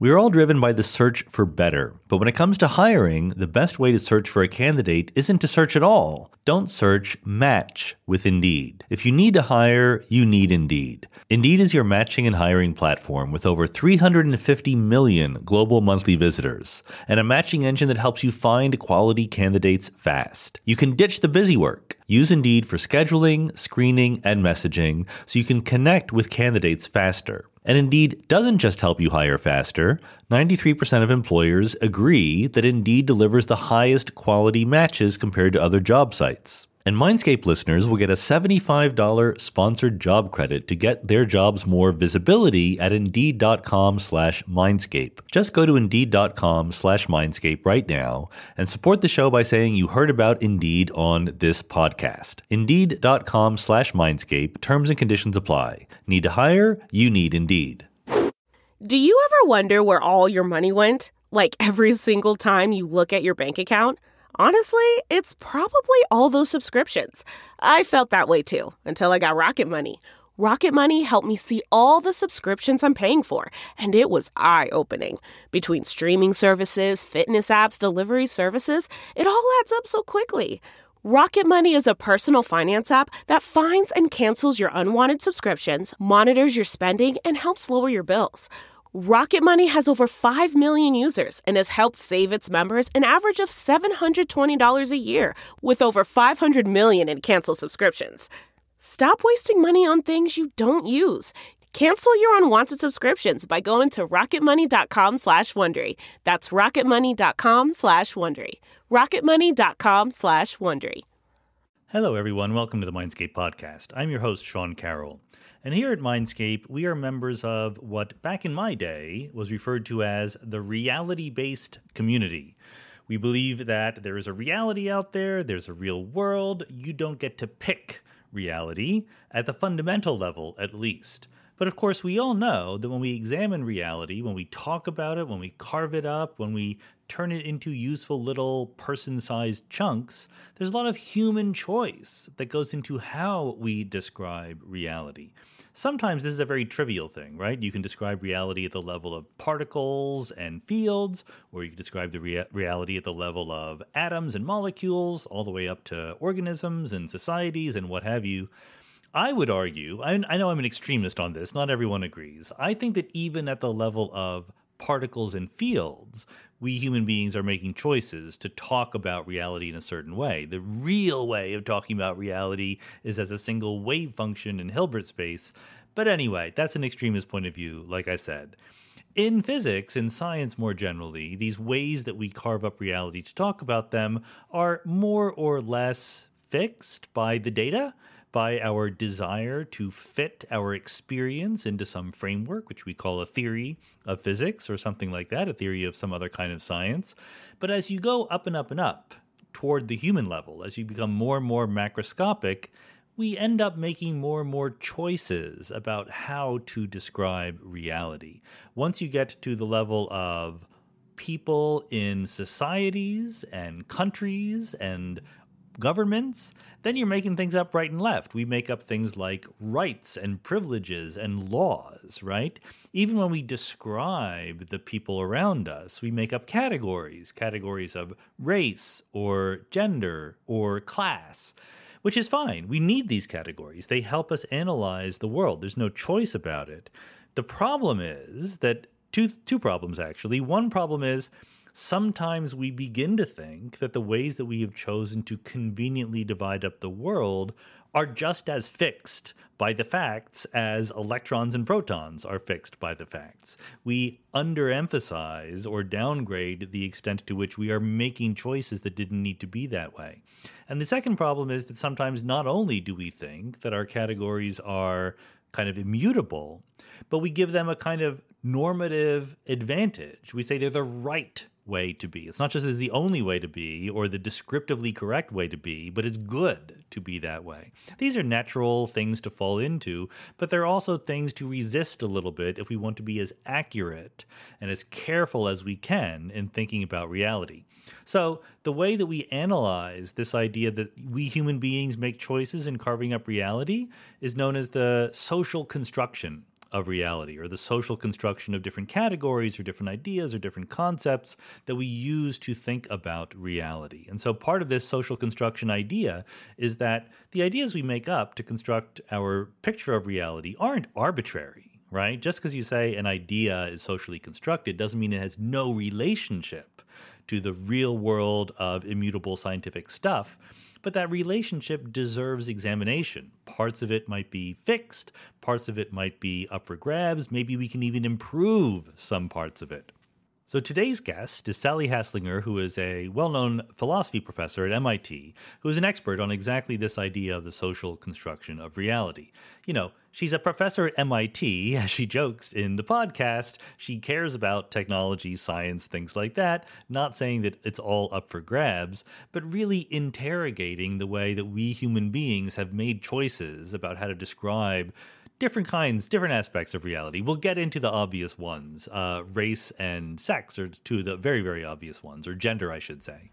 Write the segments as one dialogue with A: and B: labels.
A: We are all driven by the search for better. But when it comes to hiring, the best way to search for a candidate isn't to search at all. Don't search, match with Indeed. If you need to hire, you need Indeed. Indeed is your matching and hiring platform with over 350 million global monthly visitors and a matching engine that helps you find quality candidates fast. You can ditch the busy work. Use Indeed for scheduling, screening, and messaging so you can connect with candidates faster. And Indeed doesn't just help you hire faster. 93% of employers agree that Indeed delivers the highest quality matches compared to other job sites. And Mindscape listeners will get a $75 sponsored job credit to get their jobs more visibility at Indeed.com/Mindscape. Just go to Indeed.com/Mindscape right now and support the show by saying you heard about Indeed on this podcast. Indeed.com/Mindscape. Terms and conditions apply. Need to hire? You need Indeed.
B: Do you ever wonder where all your money went? Like every single time you look at your bank account? Honestly, it's probably all those subscriptions. I felt that way too, until I got Rocket Money. Rocket Money helped me see all the subscriptions I'm paying for, and it was eye-opening. Between streaming services, fitness apps, delivery services, it all adds up so quickly. Rocket Money is a personal finance app that finds and cancels your unwanted subscriptions, monitors your spending, and helps lower your bills. Rocket Money has over 5 million users and has helped save its members an average of $720 a year, with over 500 million in canceled subscriptions. Stop wasting money on things you don't use. Cancel your unwanted subscriptions by going to rocketmoney.com/Wondery. That's rocketmoney.com/Wondery. rocketmoney.com/Wondery.
A: Hello, everyone. Welcome to the Mindscape podcast. I'm your host, Sean Carroll. And here at Mindscape, we are members of what back in my day was referred to as the reality-based community. We believe that there is a reality out there, there's a real world. You don't get to pick reality, at the fundamental level at least. But of course, we all know that when we examine reality, when we talk about it, when we carve it up, when we turn it into useful little person-sized chunks, there's a lot of human choice that goes into how we describe reality. Sometimes this is a very trivial thing, right? You can describe reality at the level of particles and fields, or you can describe the reality at the level of atoms and molecules, all the way up to organisms and societies and what have you. I would argue, I know I'm an extremist on this, not everyone agrees. I think that even at the level of particles and fields, we human beings are making choices to talk about reality in a certain way. The real way of talking about reality is as a single wave function in Hilbert space. But anyway, that's an extremist point of view, like I said. In physics and science more generally, these ways that we carve up reality to talk about them are more or less fixed by the data, by our desire to fit our experience into some framework, which we call a theory of physics or something like that, a theory of some other kind of science. But as you go up and up and up toward the human level, as you become more and more macroscopic, we end up making more and more choices about how to describe reality. Once you get to the level of people in societies and countries and governments, then you're making things up right and left. We make up things like rights and privileges and laws, right? Even when we describe the people around us, we make up categories of race or gender or class, which is fine. We need these categories. They help us analyze the world. There's no choice about it. The problem is that two problems, actually. One problem is sometimes we begin to think that the ways that we have chosen to conveniently divide up the world are just as fixed by the facts as electrons and protons are fixed by the facts. We underemphasize or downgrade the extent to which we are making choices that didn't need to be that way. And the second problem is that sometimes not only do we think that our categories are kind of immutable, but we give them a kind of normative advantage. We say they're the right way to be. It's not just as the only way to be or the descriptively correct way to be, but it's good to be that way. These are natural things to fall into, but they're also things to resist a little bit if we want to be as accurate and as careful as we can in thinking about reality. So the way that we analyze this idea that we human beings make choices in carving up reality is known as the social construction of reality, or the social construction of different categories or different ideas or different concepts that we use to think about reality. And so part of this social construction idea is that the ideas we make up to construct our picture of reality aren't arbitrary. Right? Just because you say an idea is socially constructed doesn't mean it has no relationship to the real world of immutable scientific stuff, but that relationship deserves examination. Parts of it might be fixed, parts of it might be up for grabs, maybe we can even improve some parts of it. So today's guest is Sally Haslinger, who is a well-known philosophy professor at MIT, who is an expert on exactly this idea of the social construction of reality. You know, she's a professor at MIT, as she jokes in the podcast. She cares about technology, science, things like that, not saying that it's all up for grabs, but really interrogating the way that we human beings have made choices about how to describe different aspects of reality. We'll get into the obvious ones. Race and sex are two of the very, very obvious ones, or gender, I should say.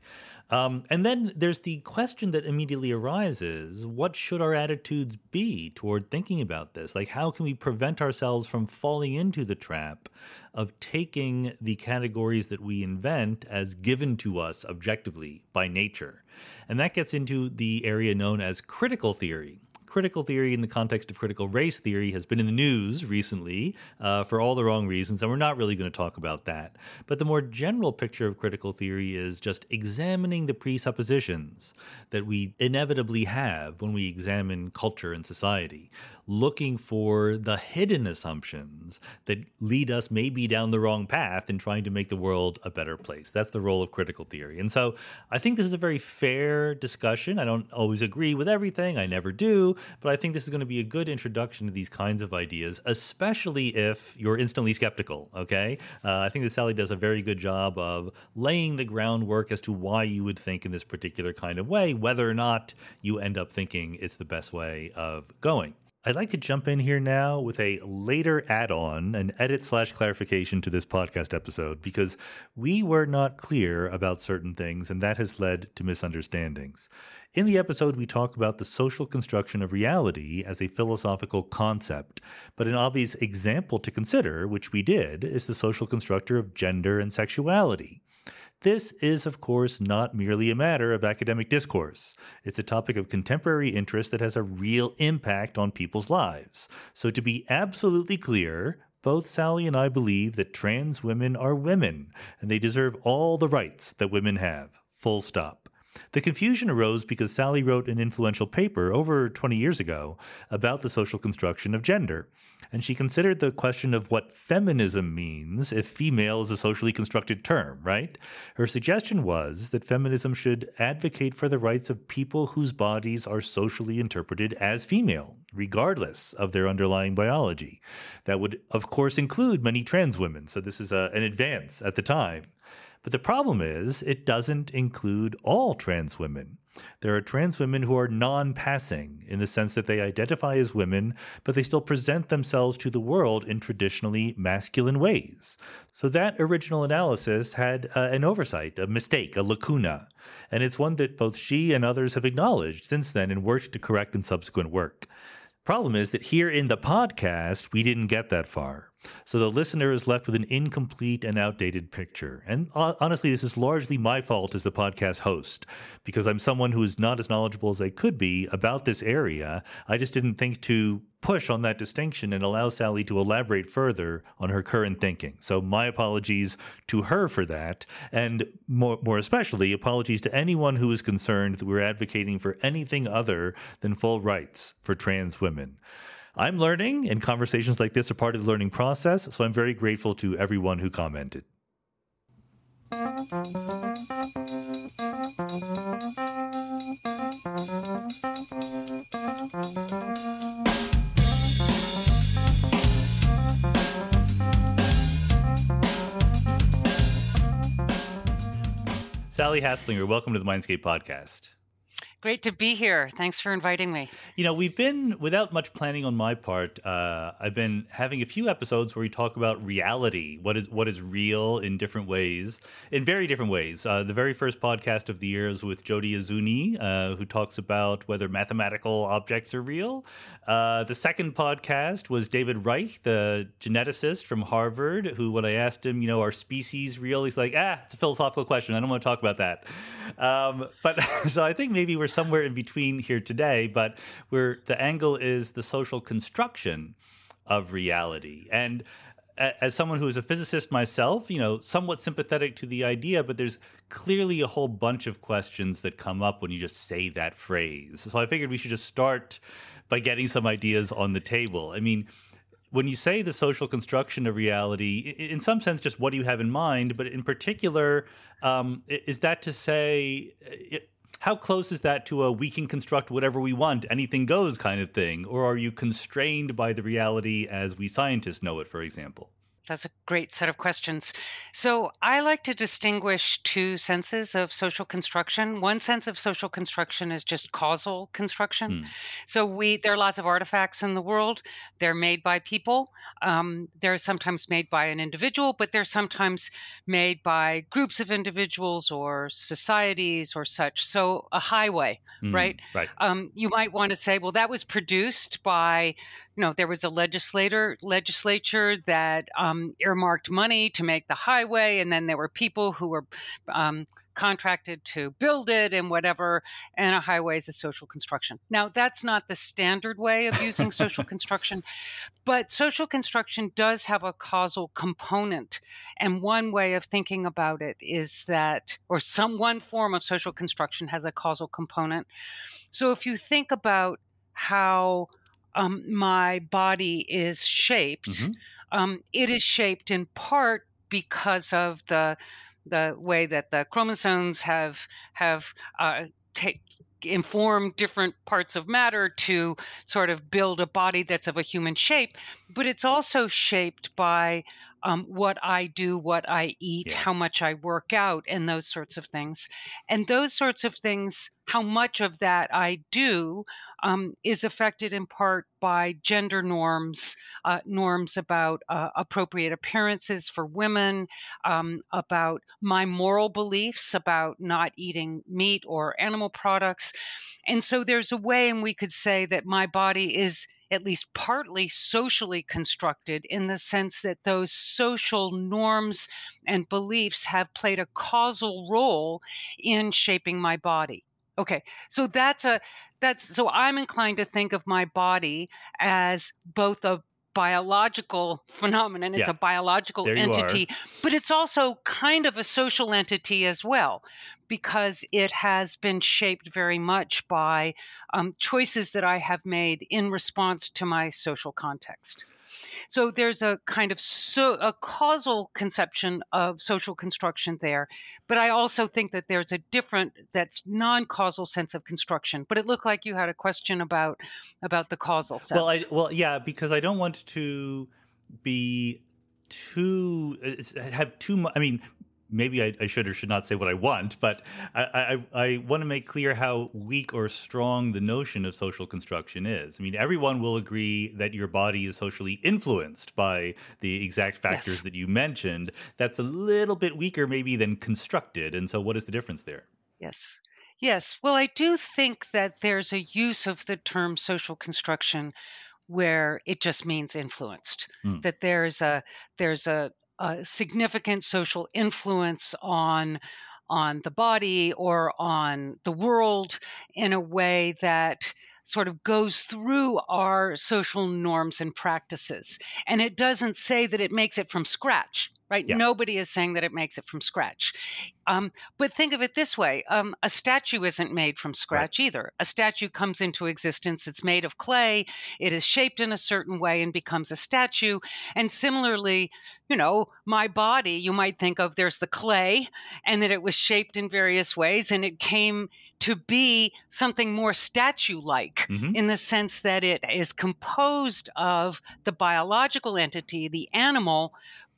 A: And then there's the question that immediately arises, what should our attitudes be toward thinking about this? Like, how can we prevent ourselves from falling into the trap of taking the categories that we invent as given to us objectively by nature? And that gets into the area known as critical theory. Critical theory in the context of critical race theory has been in the news recently for all the wrong reasons, and we're not really going to talk about that. But the more general picture of critical theory is just examining the presuppositions that we inevitably have when we examine culture and society, looking for the hidden assumptions that lead us maybe down the wrong path in trying to make the world a better place. That's the role of critical theory. And so I think this is a very fair discussion. I don't always agree with everything. I never do. But I think this is going to be a good introduction to these kinds of ideas, especially if you're instantly skeptical, okay? I think that Sally does a very good job of laying the groundwork as to why you would think in this particular kind of way, whether or not you end up thinking it's the best way of going. I'd like to jump in here now with a later add-on, an edit/clarification to this podcast episode, because we were not clear about certain things, and that has led to misunderstandings. In the episode, we talk about the social construction of reality as a philosophical concept, but an obvious example to consider, which we did, is the social constructor of gender and sexuality. This is, of course, not merely a matter of academic discourse. It's a topic of contemporary interest that has a real impact on people's lives. So to be absolutely clear, both Sally and I believe that trans women are women, and they deserve all the rights that women have. Full stop. The confusion arose because Sally wrote an influential paper over 20 years ago about the social construction of gender, and she considered the question of what feminism means if female is a socially constructed term, right? Her suggestion was that feminism should advocate for the rights of people whose bodies are socially interpreted as female, regardless of their underlying biology. That would, of course, include many trans women, so this is an advance at the time. But the problem is, it doesn't include all trans women. There are trans women who are non-passing in the sense that they identify as women, but they still present themselves to the world in traditionally masculine ways. So that original analysis had an oversight, a mistake, a lacuna. And it's one that both she and others have acknowledged since then and worked to correct in subsequent work. Problem is that here in the podcast, we didn't get that far. So the listener is left with an incomplete and outdated picture. And honestly, this is largely my fault as the podcast host, because I'm someone who is not as knowledgeable as I could be about this area. I just didn't think to push on that distinction and allow Sally to elaborate further on her current thinking. So my apologies to her for that. And more especially, apologies to anyone who is concerned that we're advocating for anything other than full rights for trans women. I'm learning, and conversations like this are part of the learning process, so I'm very grateful to everyone who commented. Sally Haslinger, welcome to the Mindscape podcast.
C: Great to be here. Thanks for inviting me.
A: We've been, without much planning on my part, I've been having a few episodes where we talk about reality, what is real in different ways, in very different ways. The very first podcast of the year is with Jody Azuni, who talks about whether mathematical objects are real. The second podcast was David Reich, the geneticist from Harvard, who, when I asked him, are species real? He's like, it's a philosophical question. I don't want to talk about that. But so I think maybe we're somewhere in between here today, but the angle is the social construction of reality. And as someone who is a physicist myself, somewhat sympathetic to the idea, but there's clearly a whole bunch of questions that come up when you just say that phrase. So I figured we should just start by getting some ideas on the table. I mean, when you say the social construction of reality, in some sense, just what do you have in mind? But in particular, is that to say, how close is that to a we can construct whatever we want, anything goes kind of thing? Or are you constrained by the reality as we scientists know it, for example?
C: That's a great set of questions. So I like to distinguish two senses of social construction. One sense of social construction is just causal construction. So there are lots of artifacts in the world. They're made by people. They're sometimes made by an individual, but they're sometimes made by groups of individuals or societies or such. So a highway, right?
A: Right.
C: You might want to say, well, that was produced by, there was a legislature that earmarked money to make the highway, and then there were people who were contracted to build it and whatever, and a highway is a social construction. Now, that's not the standard way of using social construction, but social construction does have a causal component, and one way of thinking about it is that, one form of social construction has a causal component. So if you think about how my body is shaped, it is shaped in part because of the way that the chromosomes have informed different parts of matter to sort of build a body that's of a human shape, but it's also shaped by what I do, what I eat, how much I work out, and those sorts of things. And those sorts of things, how much of that I do is affected in part by gender norms, norms about appropriate appearances for women, about my moral beliefs about not eating meat or animal products. And so there's a way in we could say that my body is at least partly socially constructed in the sense that those social norms and beliefs have played a causal role in shaping my body. Okay, so so I'm inclined to think of my body as both a biological phenomenon. It's a biological entity, but it's also kind of a social entity as well, because it has been shaped very much by choices that I have made in response to my social context. So there's a kind of a causal conception of social construction there. But I also think that there's a different, that's non-causal sense of construction. But it looked like you had a question about the causal sense.
A: Well, yeah, because I don't want to be have too much. I mean, maybe I should or should not say what I want, but I want to make clear how weak or strong the notion of social construction is. I mean, everyone will agree that your body is socially influenced by the exact factors that you mentioned. That's a little bit weaker maybe than constructed. And so what is the difference there?
C: Yes. Well, I do think that there's a use of the term social construction where it just means influenced, that there's a significant social influence on the body or on the world in a way that sort of goes through our social norms and practices. And it doesn't say that it makes it from scratch, right? Yeah. Nobody is saying that it makes it from scratch. But think of it this way. A statue isn't made from scratch either. A statue comes into existence. It's made of clay. It is shaped in a certain way and becomes a statue. And similarly, my body, you might think of there's the clay and that it was shaped in various ways and it came to be something more statue-like in the sense that it is composed of the biological entity, the animal,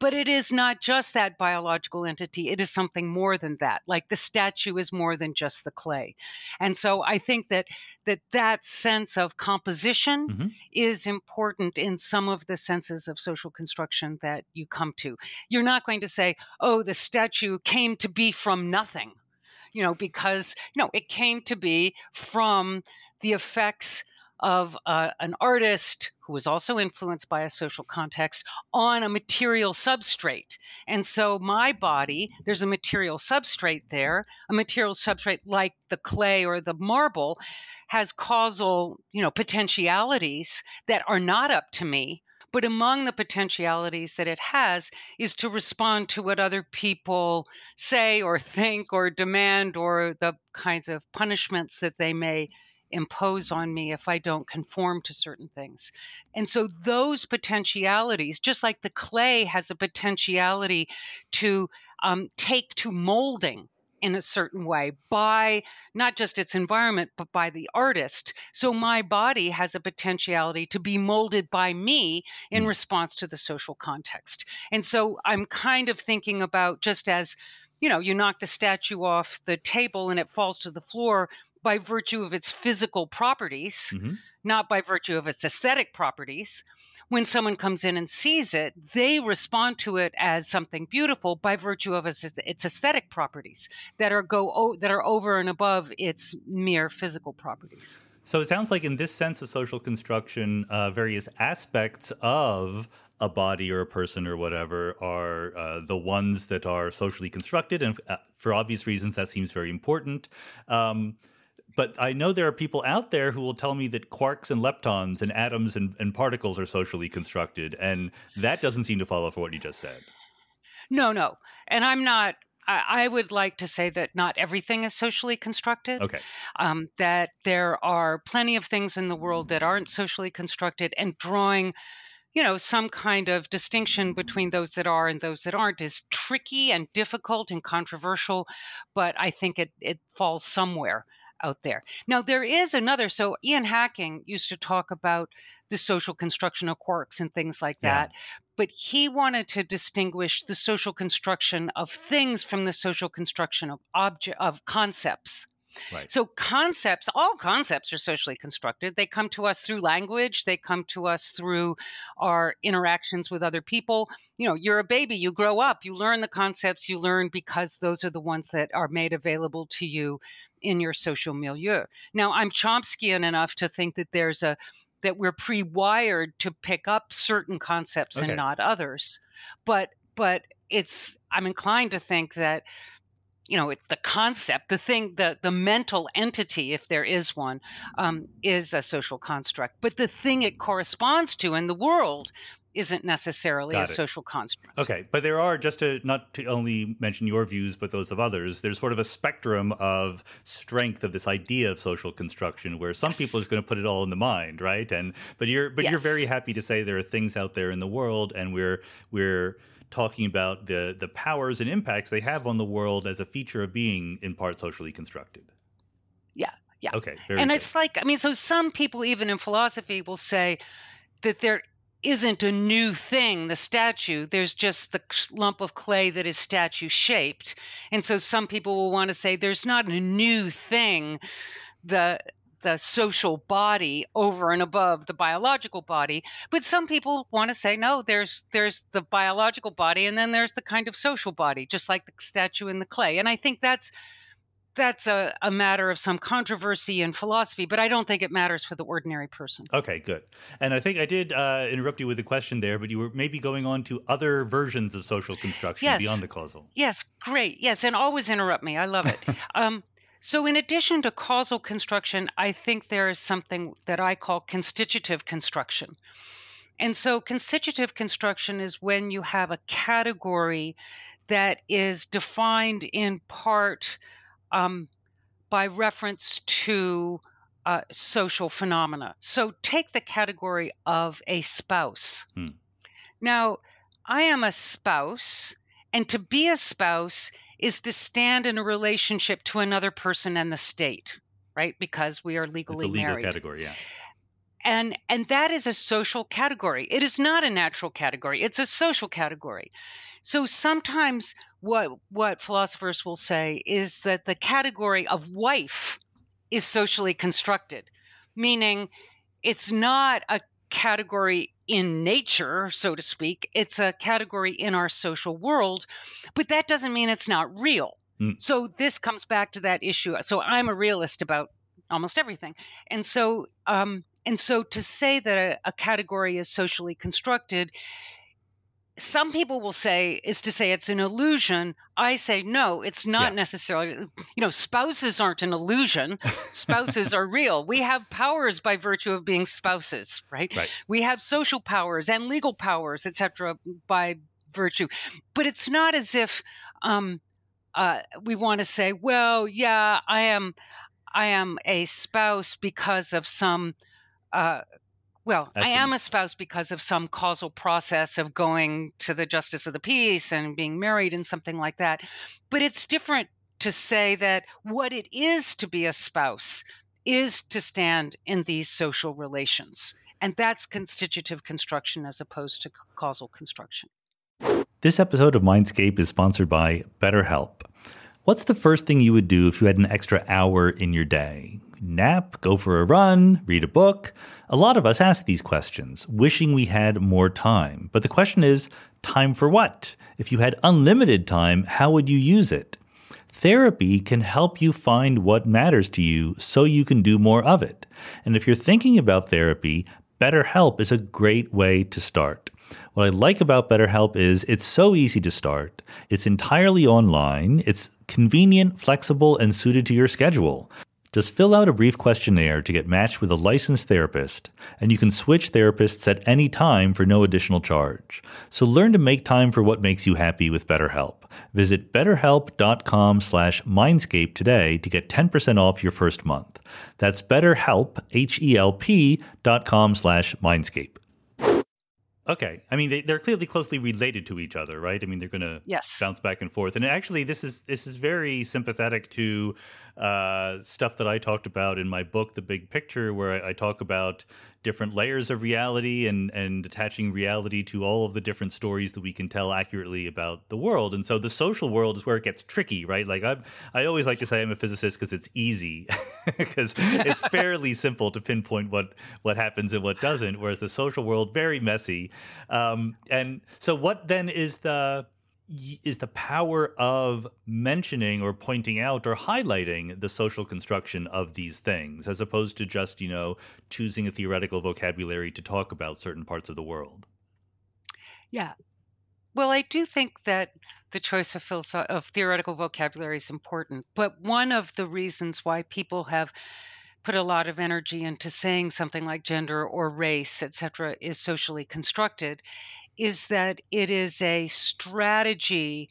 C: But it is not just that biological entity. It is something more than that. Like the statue is more than just the clay. And so I think that sense of composition
A: Mm-hmm.
C: is important in some of the senses of social construction that you come to. You're not going to say, oh, the statue came to be from nothing, because it came to be from the effects of an artist who was also influenced by a social context on a material substrate. And so my body, there's a material substrate there, a material substrate like the clay or the marble has causal, potentialities that are not up to me. But among the potentialities that it has is to respond to what other people say or think or demand, or the kinds of punishments that they may impose on me if I don't conform to certain things. And so those potentialities, just like the clay has a potentiality to take to molding in a certain way by not just its environment, but by the artist. So my body has a potentiality to be molded by me in response to the social context. And so I'm kind of thinking about, just as, you knock the statue off the table and it falls to the floor by virtue of its physical properties,
A: Mm-hmm.
C: not by virtue of its aesthetic properties. When someone comes in and sees it, they respond to it as something beautiful by virtue of its aesthetic properties that are over and above its mere physical properties.
A: So it sounds like in this sense of social construction, various aspects of a body or a person or whatever are the ones that are socially constructed. And for obvious reasons, that seems very important. But I know there are people out there who will tell me that quarks and leptons and atoms and particles are socially constructed. And that doesn't seem to follow for what you just said.
C: No. And I would like to say that not everything is socially constructed.
A: Okay.
C: That there are plenty of things in the world that aren't socially constructed, and drawing some kind of distinction between those that are and those that aren't is tricky and difficult and controversial, but I think it falls somewhere out there. Now, there is another. So Ian Hacking used to talk about the social construction of quarks and things like that, but he wanted to distinguish the social construction of things from the social construction of concepts.
A: Right.
C: So all concepts are socially constructed. They come to us through language. They come to us through our interactions with other people. You're a baby, you grow up, you learn the concepts you learn because those are the ones that are made available to you in your social milieu. Now, I'm Chomskyan enough to think that that we're pre-wired to pick up certain concepts and not others. But I'm inclined to think that the concept, the thing, the mental entity, if there is one, is a social construct. But the thing it corresponds to in the world isn't necessarily a social construct.
A: Okay, but there are, not to only mention your views, but those of others, there's sort of a spectrum of strength of this idea of social construction, where some people are going to put it all in the mind, right? But you're very happy to say there are things out there in the world, and we're talking about the powers and impacts they have on the world as a feature of being in part socially constructed.
C: Yeah.
A: Okay,
C: and good. It's like, so some people even in philosophy will say that there isn't a new thing, the statue. There's just the lump of clay that is statue shaped. And so some people will want to say there's not a new thing, the social body over and above the biological body. But some people want to say, no, there's the biological body, and then there's the kind of social body, just like the statue in the clay. And I think that's a matter of some controversy in philosophy, but I don't think it matters for the ordinary person.
A: Okay, good. And I think I did interrupt you with a question there, but you were maybe going on to other versions of social construction beyond the causal.
C: Yes, great. Yes, and always interrupt me. I love it. So in addition to causal construction, I think there is something that I call constitutive construction. And so constitutive construction is when you have a category that is defined in part by reference to social phenomena. So take the category of a spouse. Now, I am a spouse, and to be a spouse is to stand in a relationship to another person and the state, right? Because we are legally married.
A: It's a legal category, yeah.
C: And that is a social category. It is not a natural category. It's a social category. So sometimes what philosophers will say is that the category of wife is socially constructed, meaning it's not a category in nature, so to speak. It's a category in our social world, but that doesn't mean it's not real. So this comes back to that issue. So I'm a realist about almost everything. And so to say that a category is socially constructed, some people will say is to say it's an illusion. I say, no, it's not necessarily, spouses aren't an illusion. Spouses are real. We have powers by virtue of being spouses, right? We have social powers and legal powers, et cetera, by virtue. But it's not as if we want to say, well, yeah, I am a spouse because of some essence. I am a spouse because of some causal process of going to the justice of the peace and being married and something like that. But it's different to say that what it is to be a spouse is to stand in these social relations. And that's constitutive construction as opposed to causal construction.
A: This episode of Mindscape is sponsored by BetterHelp. What's the first thing you would do if you had an extra hour in your day? Nap, go for a run, read a book? A lot of us ask these questions, wishing we had more time. But the question is, time for what? If you had unlimited time, how would you use it? Therapy can help you find what matters to you so you can do more of it. And if you're thinking about therapy, BetterHelp is a great way to start. What I like about BetterHelp is it's so easy to start. It's entirely online. It's convenient, flexible, and suited to your schedule. Just fill out a brief questionnaire to get matched with a licensed therapist, and you can switch therapists at any time for no additional charge. So learn to make time for what makes you happy with BetterHelp. Visit betterhelp.com/mindscape today to get 10% off your first month. That's BetterHelp, HELP.com/mindscape. Okay. I mean, they're clearly closely related to each other, right? I mean, they're going to bounce back and forth. And actually, this is very sympathetic to stuff that I talked about in my book, The Big Picture, where I talk about different layers of reality and attaching reality to all of the different stories that we can tell accurately about the world. And so the social world is where it gets tricky, right? Like I always like to say I'm a physicist because it's easy, because it's fairly simple to pinpoint what happens and what doesn't, whereas the social world, very messy. And so what then is the power of mentioning or pointing out or highlighting the social construction of these things, as opposed to just, choosing a theoretical vocabulary to talk about certain parts of the world?
C: Yeah. Well, I do think that the choice of theoretical vocabulary is important. But one of the reasons why people have put a lot of energy into saying something like gender or race, et cetera, is socially constructed is that it is a strategy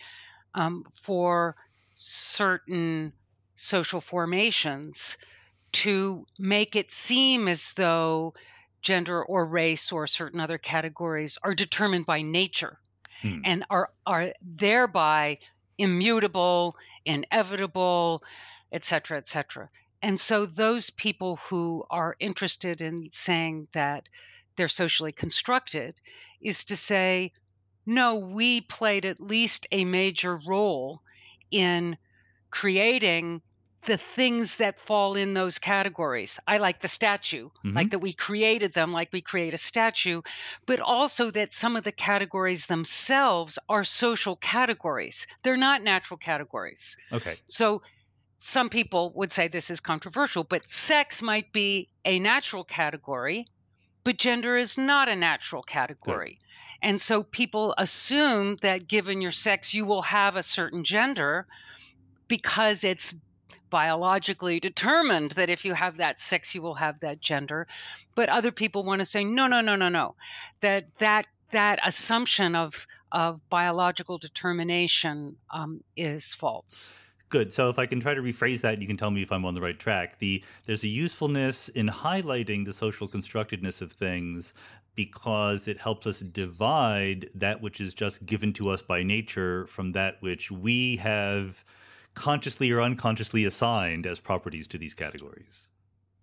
C: for certain social formations to make it seem as though gender or race or certain other categories are determined by nature and are thereby immutable, inevitable, et cetera, et cetera. And so those people who are interested in saying that they're socially constructed is to say, no, we played at least a major role in creating the things that fall in those categories. I like the statue, like that we created them, like we create a statue, but also that some of the categories themselves are social categories. They're not natural categories.
A: Okay.
C: So some people would say this is controversial, but sex might be a natural category, but gender is not a natural category. Good. And so people assume that given your sex, you will have a certain gender because it's biologically determined that if you have that sex, you will have that gender. But other people want to say, no. That assumption of biological determination is false.
A: Good. So if I can try to rephrase that, you can tell me if I'm on the right track. There's a usefulness in highlighting the social constructedness of things because it helps us divide that which is just given to us by nature from that which we have consciously or unconsciously assigned as properties to these categories.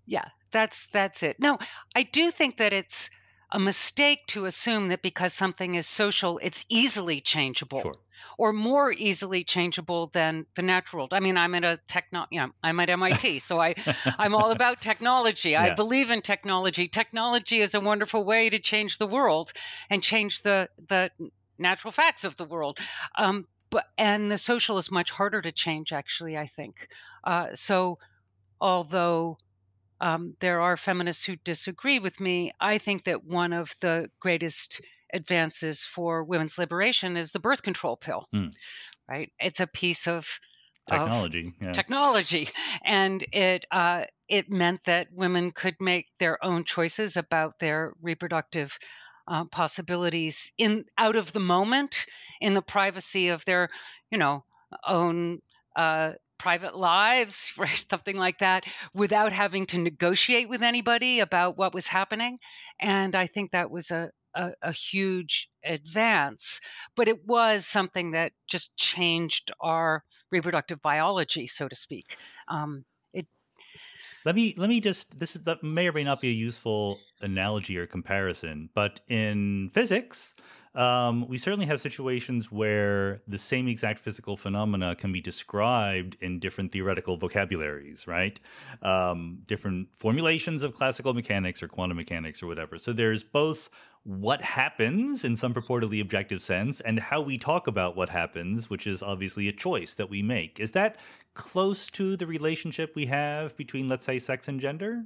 C: Yeah, that's it. No, I do think that it's a mistake to assume that because something is social, it's easily changeable
A: Sure.
C: or more easily changeable than the natural world. I mean, I'm at MIT, so I'm all about technology. I
A: Yeah.
C: believe in technology. Technology is a wonderful way to change the world and change the natural facts of the world. And the social is much harder to change, actually, I think. So although there are feminists who disagree with me, I think that one of the greatest advances for women's liberation is the birth control pill.
A: Hmm.
C: Right? It's a piece of
A: Technology. Yeah.
C: technology, and it meant that women could make their own choices about their reproductive possibilities out of the moment, in the privacy of their, you know, own private lives, right? Something like that, without having to negotiate with anybody about what was happening. And I think that was a huge advance, but it was something that just changed our reproductive biology, so to speak. It
A: Let me just that may or may not be a useful analogy or comparison, but in physics, we certainly have situations where the same exact physical phenomena can be described in different theoretical vocabularies, right? Different formulations of classical mechanics or quantum mechanics or whatever. So there's both what happens in some purportedly objective sense and how we talk about what happens, which is obviously a choice that we make. Is that close to the relationship we have between, let's say, sex and gender?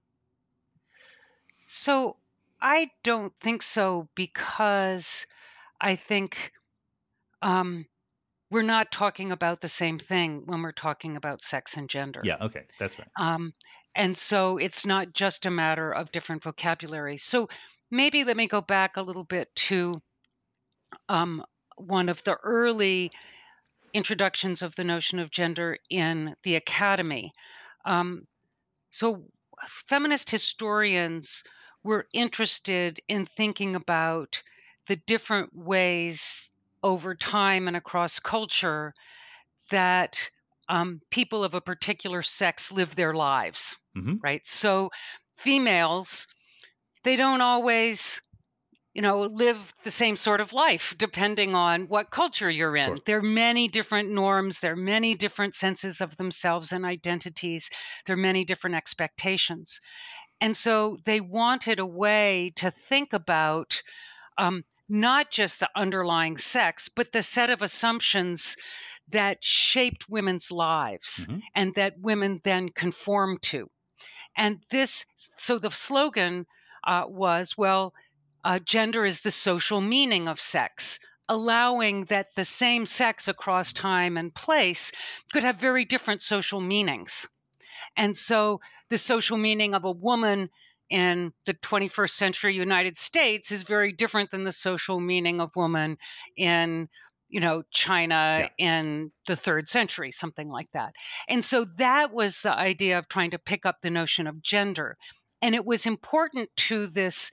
C: So I don't think so, because I think we're not talking about the same thing when we're talking about sex and gender.
A: Yeah, okay, that's right.
C: And so it's not just a matter of different vocabularies. So maybe let me go back a little bit to one of the early introductions of the notion of gender in the academy. So feminist historians were interested in thinking about the different ways over time and across culture that people of a particular sex live their lives,
A: Hmm.
C: right? So females, they don't always, live the same sort of life depending on what culture you're in.
A: Sure.
C: There are many different norms, there are many different senses of themselves and identities, there are many different expectations. And so they wanted a way to think about not just the underlying sex, but the set of assumptions that shaped women's lives
A: Hmm.
C: and that women then conform to. So the slogan was, gender is the social meaning of sex, allowing that the same sex across time and place could have very different social meanings. And so the social meaning of a woman in the 21st century United States is very different than the social meaning of woman in, China
A: Yeah.
C: in the 3rd century, something like that. And so that was the idea of trying to pick up the notion of gender. And it was important to this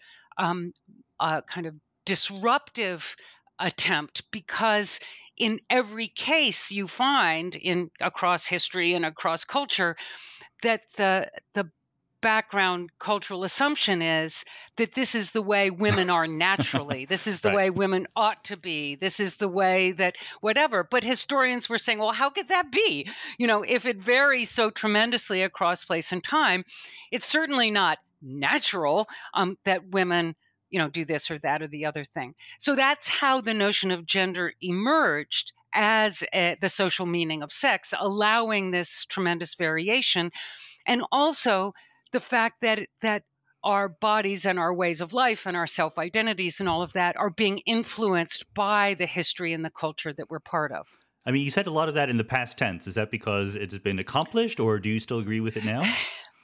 C: kind of disruptive attempt, because in every case you find across history and across culture that the background cultural assumption is that this is the way women are naturally. This is the
A: Right.
C: way women ought to be. This is the way that whatever. But historians were saying, well, how could that be? If it varies so tremendously across place and time, it's certainly not natural that women do this or that or the other thing. So that's how the notion of gender emerged as the social meaning of sex, allowing this tremendous variation. And also the fact that our bodies and our ways of life and our self-identities and all of that are being influenced by the history and the culture that we're part of.
A: I mean, you said a lot of that in the past tense. Is that because it's been accomplished, or do you still agree with it now?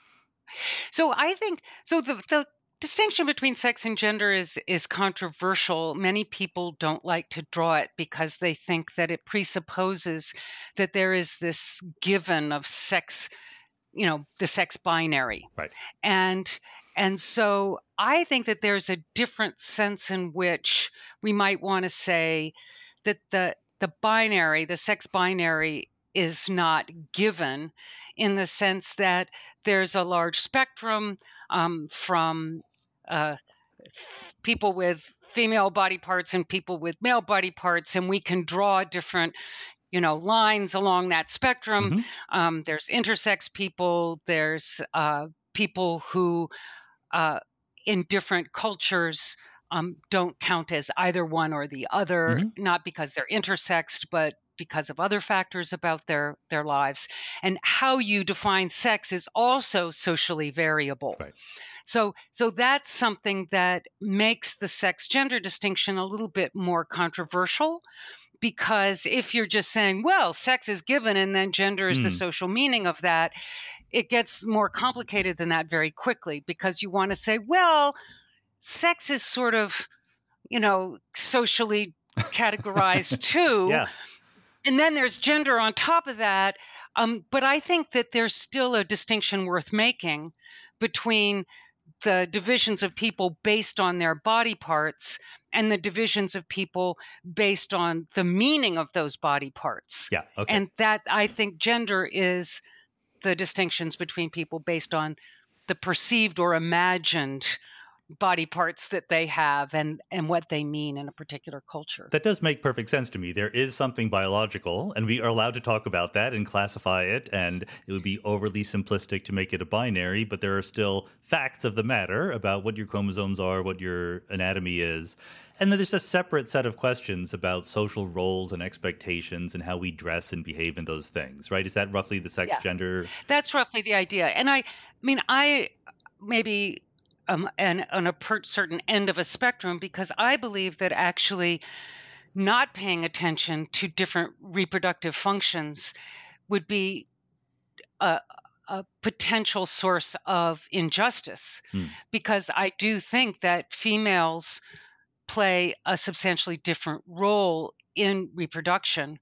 C: So I think the distinction between sex and gender is controversial. Many people don't like to draw it because they think that it presupposes that there is this given of sex, the sex binary.
A: Right.
C: And so I think that there's a different sense in which we might want to say that the sex binary is not given, in the sense that there's a large spectrum from people with female body parts and people with male body parts, and we can draw different lines along that spectrum. There's intersex people, there's people who in different cultures don't count as either one or the other, not because they're intersexed, but because of other factors about their lives. And how you define sex is also socially variable.
A: Right.
C: So that's something that makes the sex-gender distinction a little bit more controversial, because if you're just saying, well, sex is given and then gender is the social meaning of that, it gets more complicated than that very quickly, because you want to say, well, sex is sort of, socially categorized too.
A: Yeah.
C: And then there's gender on top of that. But I think that there's still a distinction worth making between the divisions of people based on their body parts and the divisions of people based on the meaning of those body parts.
A: Yeah. Okay.
C: And that, I think, gender is the distinctions between people based on the perceived or imagined body parts that they have and what they mean in a particular culture.
A: That does make perfect sense to me. There is something biological, and we are allowed to talk about that and classify it, and it would be overly simplistic to make it a binary, but there are still facts of the matter about what your chromosomes are, what your anatomy is. And then there's a separate set of questions about social roles and expectations and how we dress and behave in those things, right? Is that roughly the sex gender?
C: That's roughly the idea. And I maybe and on a certain end of a spectrum, because I believe that actually not paying attention to different reproductive functions would be a potential source of injustice, because I do think that females play a substantially different role in reproduction,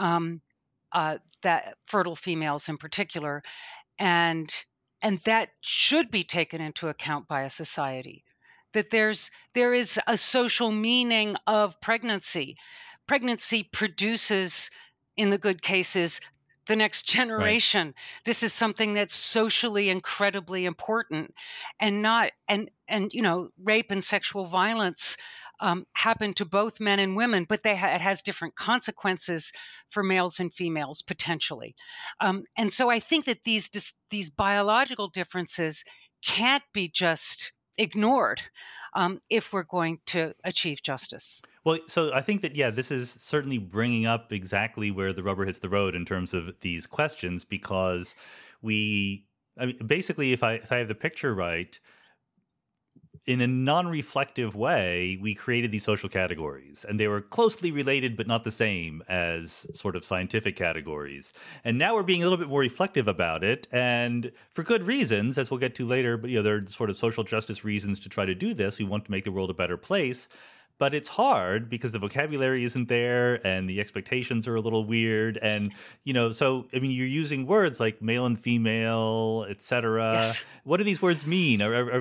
C: that fertile females in particular, and that should be taken into account by a society. That there is a social meaning of pregnancy. Pregnancy produces, in the good cases, the next generation. Right. This is something that's socially incredibly important, and rape and sexual violence happen to both men and women, but it has different consequences for males and females potentially. And so I think that these biological differences can't be just ignored if we're going to achieve justice.
A: Well, so I think that, this is certainly bringing up exactly where the rubber hits the road in terms of these questions, because basically, if I have the picture right, in a non-reflective way, we created these social categories, and they were closely related but not the same as sort of scientific categories. And now we're being a little bit more reflective about it, and for good reasons, as we'll get to later. But there are sort of social justice reasons to try to do this. We want to make the world a better place. But it's hard because the vocabulary isn't there and the expectations are a little weird. And, so, you're using words like male and female, et cetera.
C: Yes.
A: What do these words mean?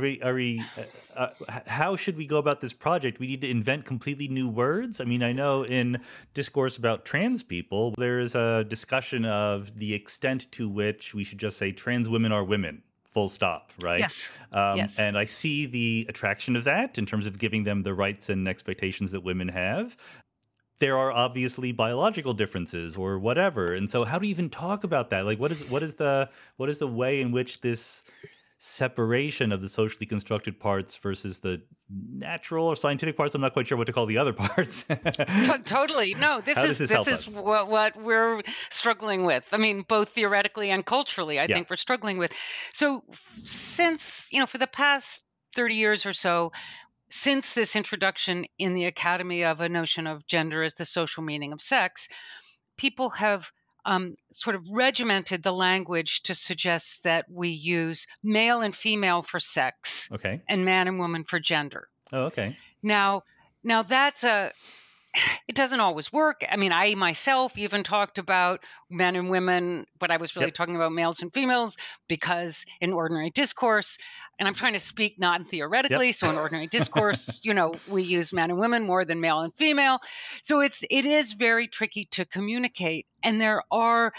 A: How should we go about this project? We need to invent completely new words? I know in discourse about trans people, there is a discussion of the extent to which we should just say trans women are women. Full stop, right?
C: Yes.
A: Yes. And I see the attraction of that in terms of giving them the rights and expectations that women have. There are obviously biological differences or whatever. And so how do you even talk about that? Like, what is the way in which this separation of the socially constructed parts versus the natural or scientific parts? I'm not quite sure what to call the other parts.
C: Totally. No, this is what we're struggling with. Both theoretically and culturally, I think we're struggling with. So since, for the past 30 years or so, since this introduction in the academy of a notion of gender as the social meaning of sex, people have sort of regimented the language to suggest that we use male and female for sex, and man and woman for gender.
A: Oh, okay.
C: Now that's it doesn't always work. I myself even talked about men and women, but I was really talking about males and females, because in ordinary discourse, and I'm trying to speak non-theoretically, so in ordinary discourse, we use men and women more than male and female. So it is very tricky to communicate. And there are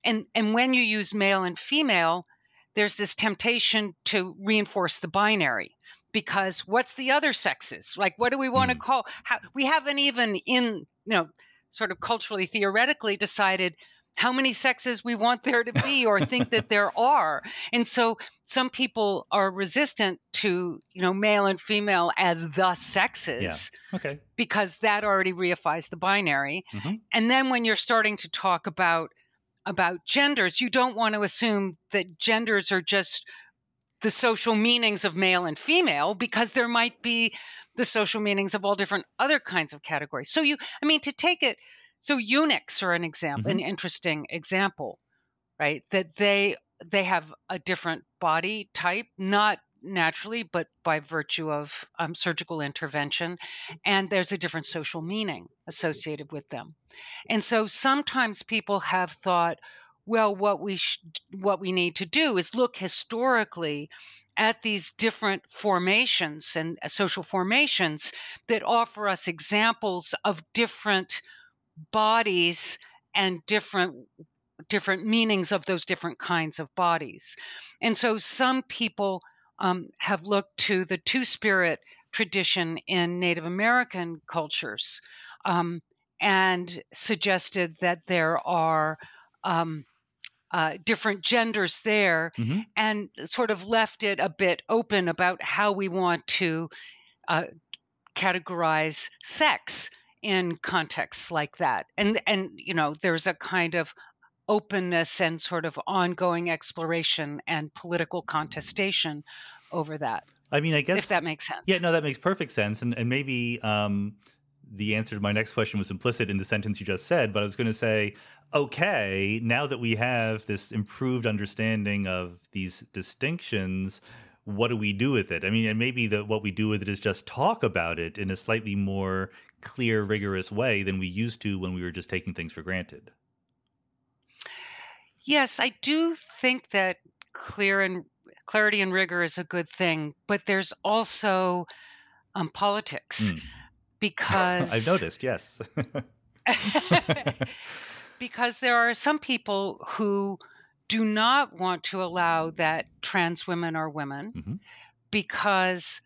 C: And when you use male and female, there's this temptation to reinforce the binary, because what's the other sexes? Like, what do we want to call? We haven't even sort of culturally, theoretically decided how many sexes we want there to be or think that there are. And so some people are resistant to, male and female as the sexes.
A: Yeah. Okay.
C: Because that already reifies the binary.
A: Mm-hmm.
C: And then when you're starting to talk about genders, you don't want to assume that genders are just the social meanings of male and female, because there might be the social meanings of all different other kinds of categories. So to take it, so eunuchs are an example, an interesting example, right? That they have a different body type, not naturally, but by virtue of surgical intervention, and there's a different social meaning associated with them. And so sometimes people have thought, well, what we need to do is look historically at these different formations and social formations that offer us examples of different bodies and different meanings of those different kinds of bodies. And so some people have looked to the two-spirit tradition in Native American cultures and suggested that there are different genders there, and sort of left it a bit open about how we want to categorize sex in contexts like that. And there's a kind of openness and sort of ongoing exploration and political contestation over that.
A: I mean, I guess,
C: if that makes sense.
A: Yeah, no, that makes perfect sense. And maybe the answer to my next question was implicit in the sentence you just said, but I was going to say, okay, now that we have this improved understanding of these distinctions, what do we do with it? I mean, and maybe what we do with it is just talk about it in a slightly more clear, rigorous way than we used to when we were just taking things for granted.
C: Yes, I do think that clarity and rigor is a good thing, but there's also politics. Because
A: I've noticed, yes.
C: Because there are some people who do not want to allow that trans women are women, because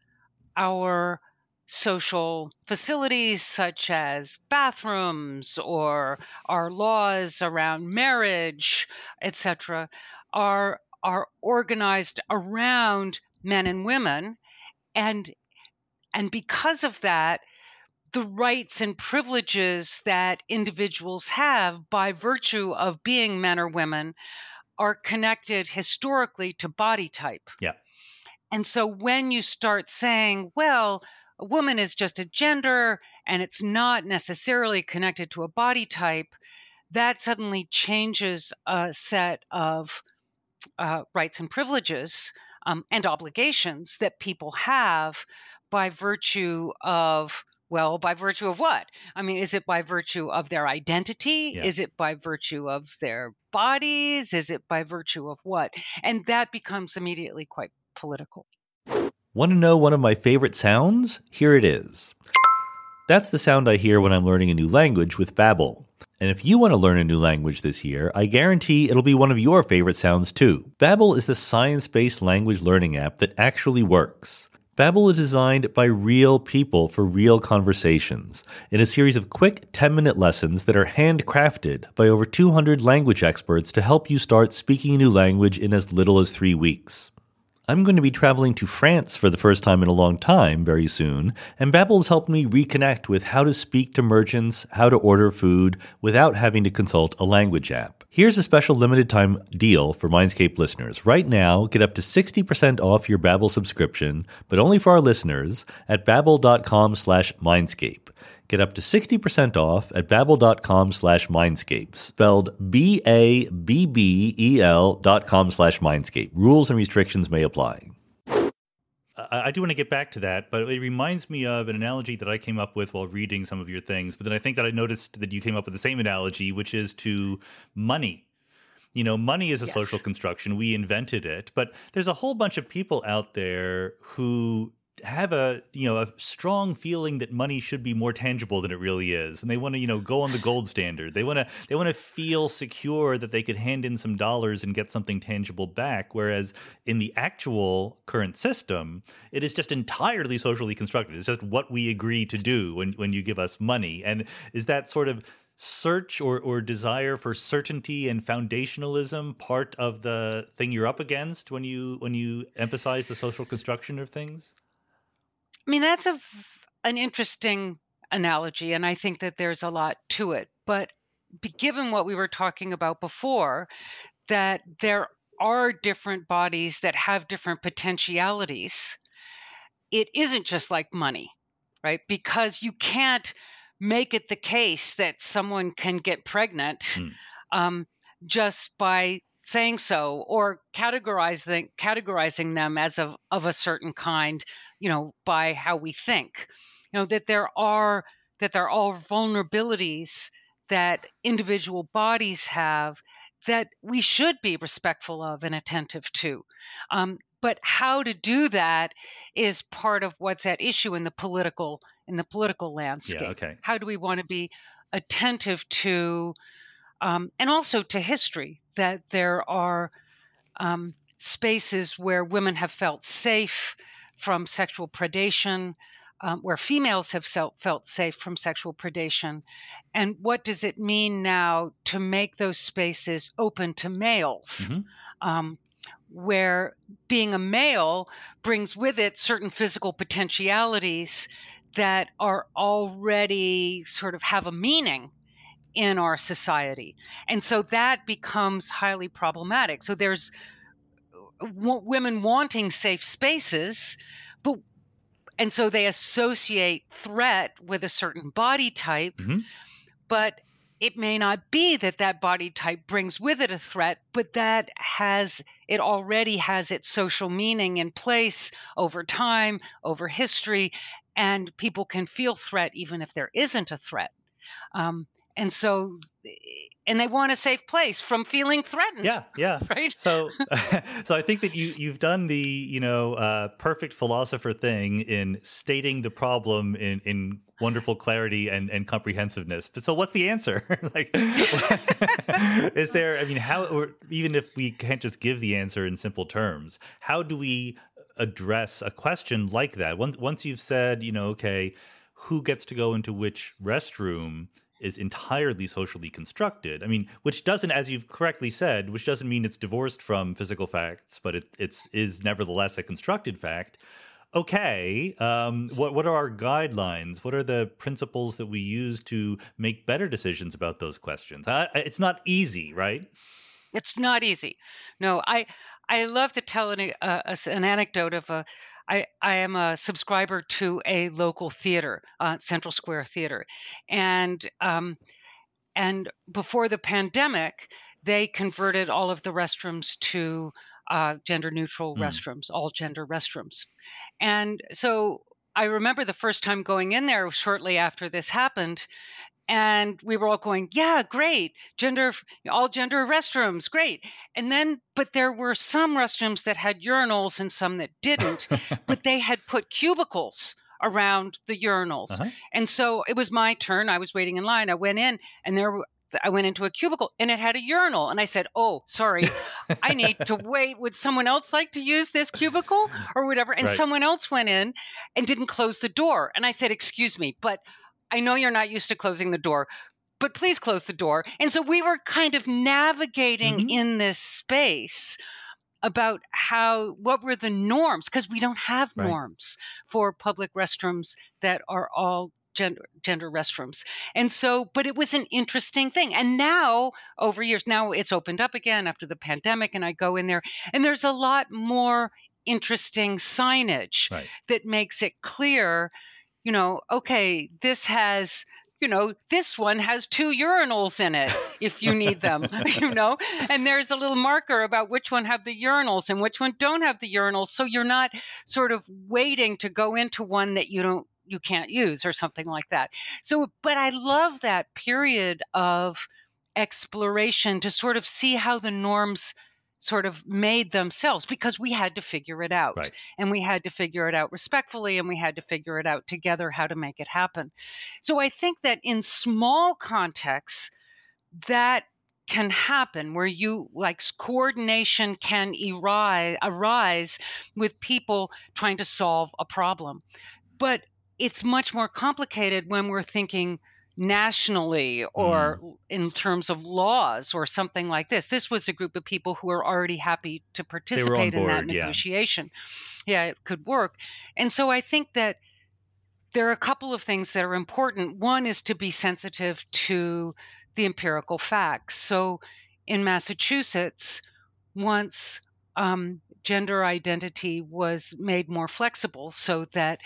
C: our social facilities, such as bathrooms or our laws around marriage, etc., are organized around men and women, and because of that, the rights and privileges that individuals have by virtue of being men or women are connected historically to body type.
A: Yeah.
C: And so when you start saying, well, a woman is just a gender and it's not necessarily connected to a body type, that suddenly changes a set of rights and privileges and obligations that people have by virtue of what? I mean, is it by virtue of their identity?
A: Yeah.
C: Is it by virtue of their bodies? Is it by virtue of what? And that becomes immediately quite political.
A: Want to know one of my favorite sounds? Here it is. That's the sound I hear when I'm learning a new language with Babbel. And if you want to learn a new language this year, I guarantee it'll be one of your favorite sounds too. Babbel is the science-based language learning app that actually works. Babbel is designed by real people for real conversations in a series of quick 10-minute lessons that are handcrafted by over 200 language experts to help you start speaking a new language in as little as 3 weeks. I'm going to be traveling to France for the first time in a long time very soon, and Babbel's helped me reconnect with how to speak to merchants, how to order food, without having to consult a language app. Here's a special limited time deal for Mindscape listeners. Right now, get up to 60% off your Babbel subscription, but only for our listeners at babbel.com/Mindscape. Get up to 60% off at babbel.com/Mindscape, spelled BABBEL.com/Mindscape. Rules and restrictions may apply. I do want to get back to that, but it reminds me of an analogy that I came up with while reading some of your things. But then I think that I noticed that you came up with the same analogy, which is to money. You know, money is a social construction. We invented it. But there's a whole bunch of people out there who have a strong feeling that money should be more tangible than it really is, and they want to go on the gold standard. They want to feel secure that they could hand in some dollars and get something tangible back. Whereas in the actual current system, it is just entirely socially constructed. It's just what we agree to do when you give us money. And is that sort of search or desire for certainty and foundationalism part of the thing you're up against when you emphasize the social construction of things?
C: I mean, that's an interesting analogy, and I think that there's a lot to it. But given what we were talking about before, that there are different bodies that have different potentialities, it isn't just like money, right? Because you can't make it the case that someone can get pregnant just by saying so, or categorizing them as of a certain kind, by how we think. That there are vulnerabilities that individual bodies have that we should be respectful of and attentive to. But how to do that is part of what's at issue in the political landscape.
A: Yeah, okay.
C: How do we want to be attentive to, and also to history, that there are spaces where women have felt safe from sexual predation, where females have felt safe from sexual predation. And what does it mean now to make those spaces open to males? Mm-hmm. Where being a male brings with it certain physical potentialities that are already sort of have a meaning in our society. And so that becomes highly problematic. So there's women wanting safe spaces, and so they associate threat with a certain body type, mm-hmm. but it may not be that body type brings with it a threat, but that it already has its social meaning in place over time, over history, and people can feel threat even if there isn't a threat. And they want a safe place from feeling threatened.
A: Yeah.
C: Right.
A: So I think that you've done the perfect philosopher thing in stating the problem in wonderful clarity and comprehensiveness. But so what's the answer? Is there? I mean, how? Or even if we can't just give the answer in simple terms, how do we address a question like that? Once you've said, okay, who gets to go into which restroom is entirely socially constructed. I mean, which doesn't, as you've correctly said, which doesn't mean it's divorced from physical facts, but it is nevertheless a constructed fact. Okay, what are our guidelines? What are the principles that we use to make better decisions about those questions? It's not easy, right?
C: It's not easy. No, I love to tell an anecdote of I am a subscriber to a local theater, Central Square Theater, and before the pandemic, they converted all of the restrooms to gender-neutral restrooms, all gender restrooms, and so I remember the first time going in there shortly after this happened. And we were all going, yeah, great, all gender restrooms, great. And then, but there were some restrooms that had urinals and some that didn't, but they had put cubicles around the urinals. Uh-huh. And so it was my turn. I was waiting in line. I went in and I went into a cubicle and it had a urinal. And I said, oh, sorry, I need to wait. Would someone else like to use this cubicle or whatever? And someone else went in and didn't close the door. And I said, excuse me, but I know you're not used to closing the door, but please close the door. And so we were kind of navigating in this space about what were the norms, because we don't have norms for public restrooms that are all gender restrooms. And so, but it was an interesting thing. And now, over years, now it's opened up again after the pandemic, and I go in there, and there's a lot more interesting signage that makes it clear, okay, this one has 2 urinals in it if you need them, and there's a little marker about which one have the urinals and which one don't have the urinals. So you're not sort of waiting to go into one that you can't use or something like that. So, but I love that period of exploration to sort of see how the norms sort of made themselves because we had to figure it out.
A: Right.
C: And we had to figure it out respectfully, and we had to figure it out together how to make it happen. So I think that in small contexts, that can happen where coordination can arise with people trying to solve a problem. But it's much more complicated when we're thinking nationally or in terms of laws or something like this. This was a group of people who were already happy to participate in that negotiation. Yeah, it could work. And so I think that there are a couple of things that are important. One is to be sensitive to the empirical facts. So in Massachusetts, once gender identity was made more flexible so that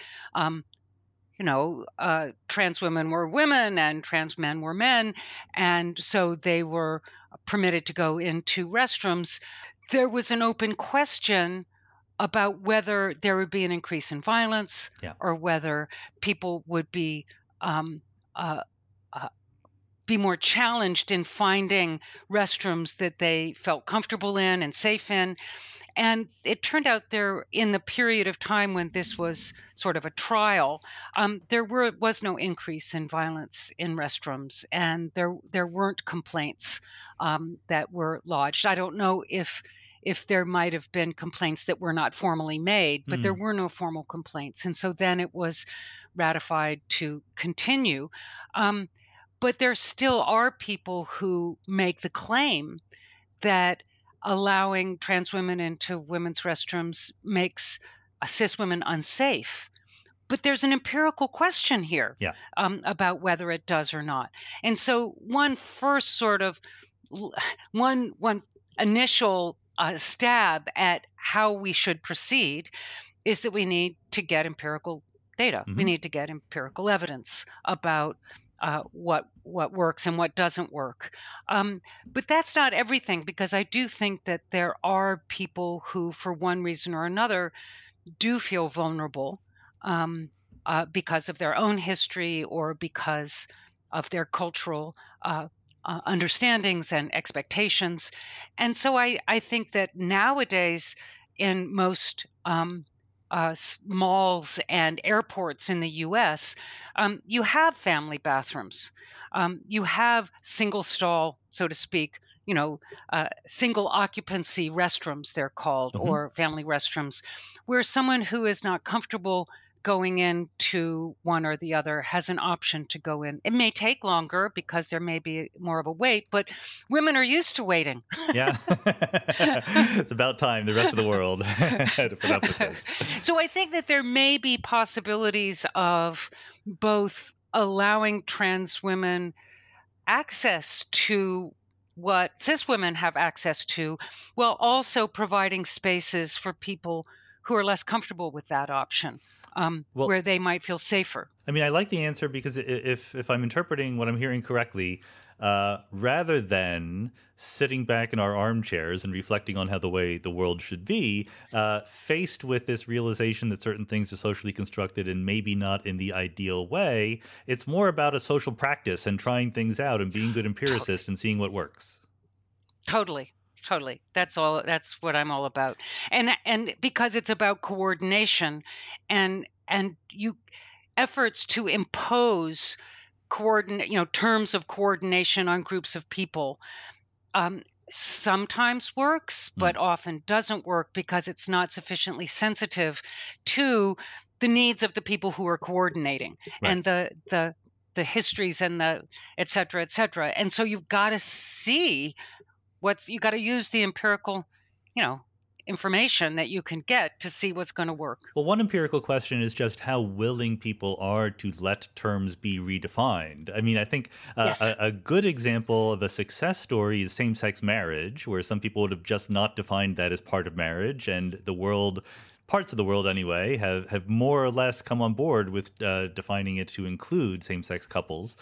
C: trans women were women and trans men were men, and so they were permitted to go into restrooms, there was an open question about whether there would be an increase in violence or whether people would be more challenged in finding restrooms that they felt comfortable in and safe in. And it turned out there, in the period of time when this was sort of a trial, there was no increase in violence in restrooms, and there weren't complaints that were lodged. I don't know if there might have been complaints that were not formally made, but there were no formal complaints. And so then it was ratified to continue. But there still are people who make the claim that allowing trans women into women's restrooms makes cis women unsafe. But there's an empirical question here about whether it does or not. And so one initial stab at how we should proceed is that we need to get empirical data. We need to get empirical evidence about what works and what doesn't work. But that's not everything, because I do think that there are people who, for one reason or another, do feel vulnerable because of their own history or because of their cultural understandings and expectations. And so I think that nowadays in most malls and airports in the U.S., you have family bathrooms. You have single stall, so to speak, single occupancy restrooms, they're called, or family restrooms, where someone who is not comfortable going into one or the other has an option to go in. It may take longer because there may be more of a wait, but women are used to waiting.
A: Yeah. It's about time the rest of the world had to put up with this.
C: So I think that there may be possibilities of both allowing trans women access to what cis women have access to, while also providing spaces for people who are less comfortable with that option. Where they might feel safer.
A: I mean, I like the answer because if I'm interpreting what I'm hearing correctly, rather than sitting back in our armchairs and reflecting on how the way the world should be, faced with this realization that certain things are socially constructed and maybe not in the ideal way, it's more about a social practice and trying things out and being good empiricists and seeing what works.
C: Totally. That's what I'm all about. And because it's about coordination and efforts to impose terms of coordination on groups of people sometimes works, but often doesn't work because it's not sufficiently sensitive to the needs of the people who are coordinating and the histories and the et cetera, et cetera. And so you've got to see you got to use the empirical, information that you can get to see what's going to work.
A: Well, one empirical question is just how willing people are to let terms be redefined. I mean, I think a good example of a success story is same-sex marriage, where some people would have just not defined that as part of marriage, and parts of the world anyway, have more or less come on board with defining it to include same-sex couples.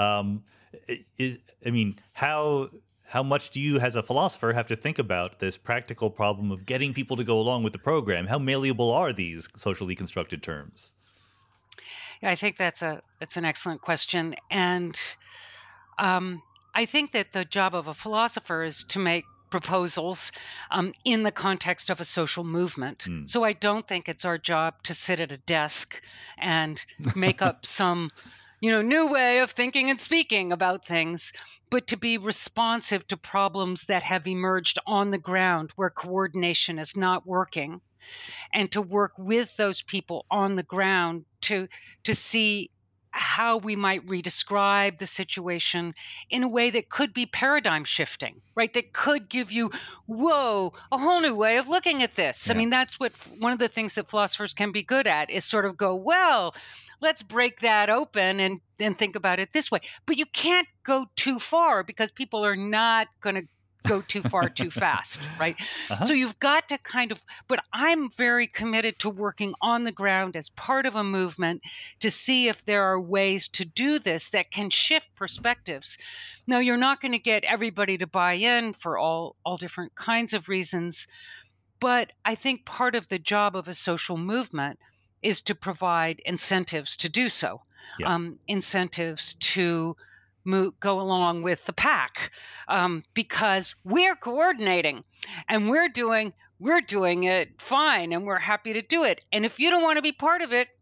A: How much do you, as a philosopher, have to think about this practical problem of getting people to go along with the program? How malleable are these socially constructed terms?
C: Yeah, I think that's an excellent question. And I think that the job of a philosopher is to make proposals in the context of a social movement. So I don't think it's our job to sit at a desk and make up some, new way of thinking and speaking about things, but to be responsive to problems that have emerged on the ground where coordination is not working, and to work with those people on the ground to see how we might redescribe the situation in a way that could be paradigm shifting, right? That could give you, whoa, a whole new way of looking at this.
A: Yeah.
C: I mean, that's what one of the things that philosophers can be good at is sort of go, well, let's break that open and think about it this way. But you can't go too far because people are not going to go too far too fast, right? So you've got to but I'm very committed to working on the ground as part of a movement to see if there are ways to do this that can shift perspectives. Now, you're not going to get everybody to buy in for all different kinds of reasons, but I think part of the job of a social movement is to provide incentives to do so, incentives to go along with the pack, because we're coordinating and we're doing it fine and we're happy to do it. And if you don't want to be part of it,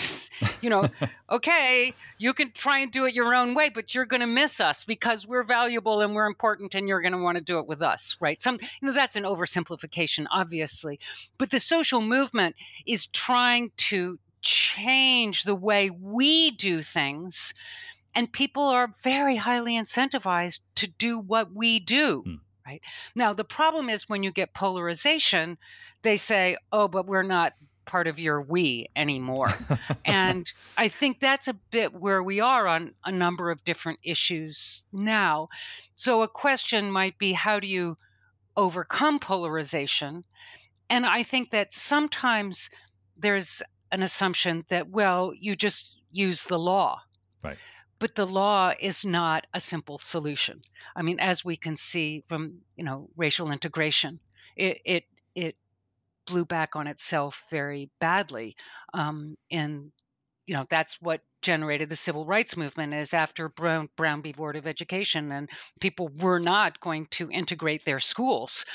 C: okay, you can try and do it your own way, but you're going to miss us because we're valuable and we're important and you're going to want to do it with us, right? That's an oversimplification, obviously, but the social movement is trying to change the way we do things. And people are very highly incentivized to do what we do, right? Now, the problem is when you get polarization, they say, oh, but we're not part of your we anymore. And I think that's a bit where we are on a number of different issues now. So a question might be, how do you overcome polarization? And I think that sometimes there's an assumption that, well, you just use the law.
A: Right.
C: But the law is not a simple solution. I mean, as we can see from, racial integration, it blew back on itself very badly. And, that's what generated the civil rights movement is after Brown v. Board of Education, and people were not going to integrate their schools.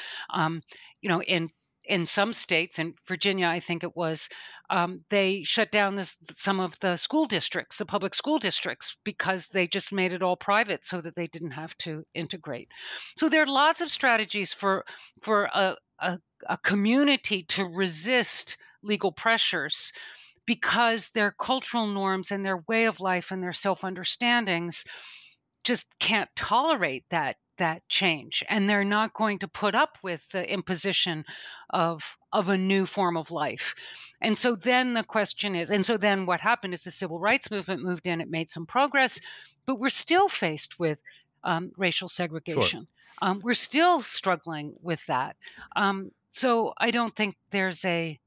C: In some states, in Virginia, I think it was, they shut down some of the school districts, the public school districts, because they just made it all private so that they didn't have to integrate. So there are lots of strategies for a community to resist legal pressures because their cultural norms and their way of life and their self-understandings just can't tolerate that change, and they're not going to put up with the imposition of a new form of life. And so then the question is, and so then what happened is the civil rights movement moved in, it made some progress, but we're still faced with racial segregation. Sure. We're still struggling with that. So I don't think there's a,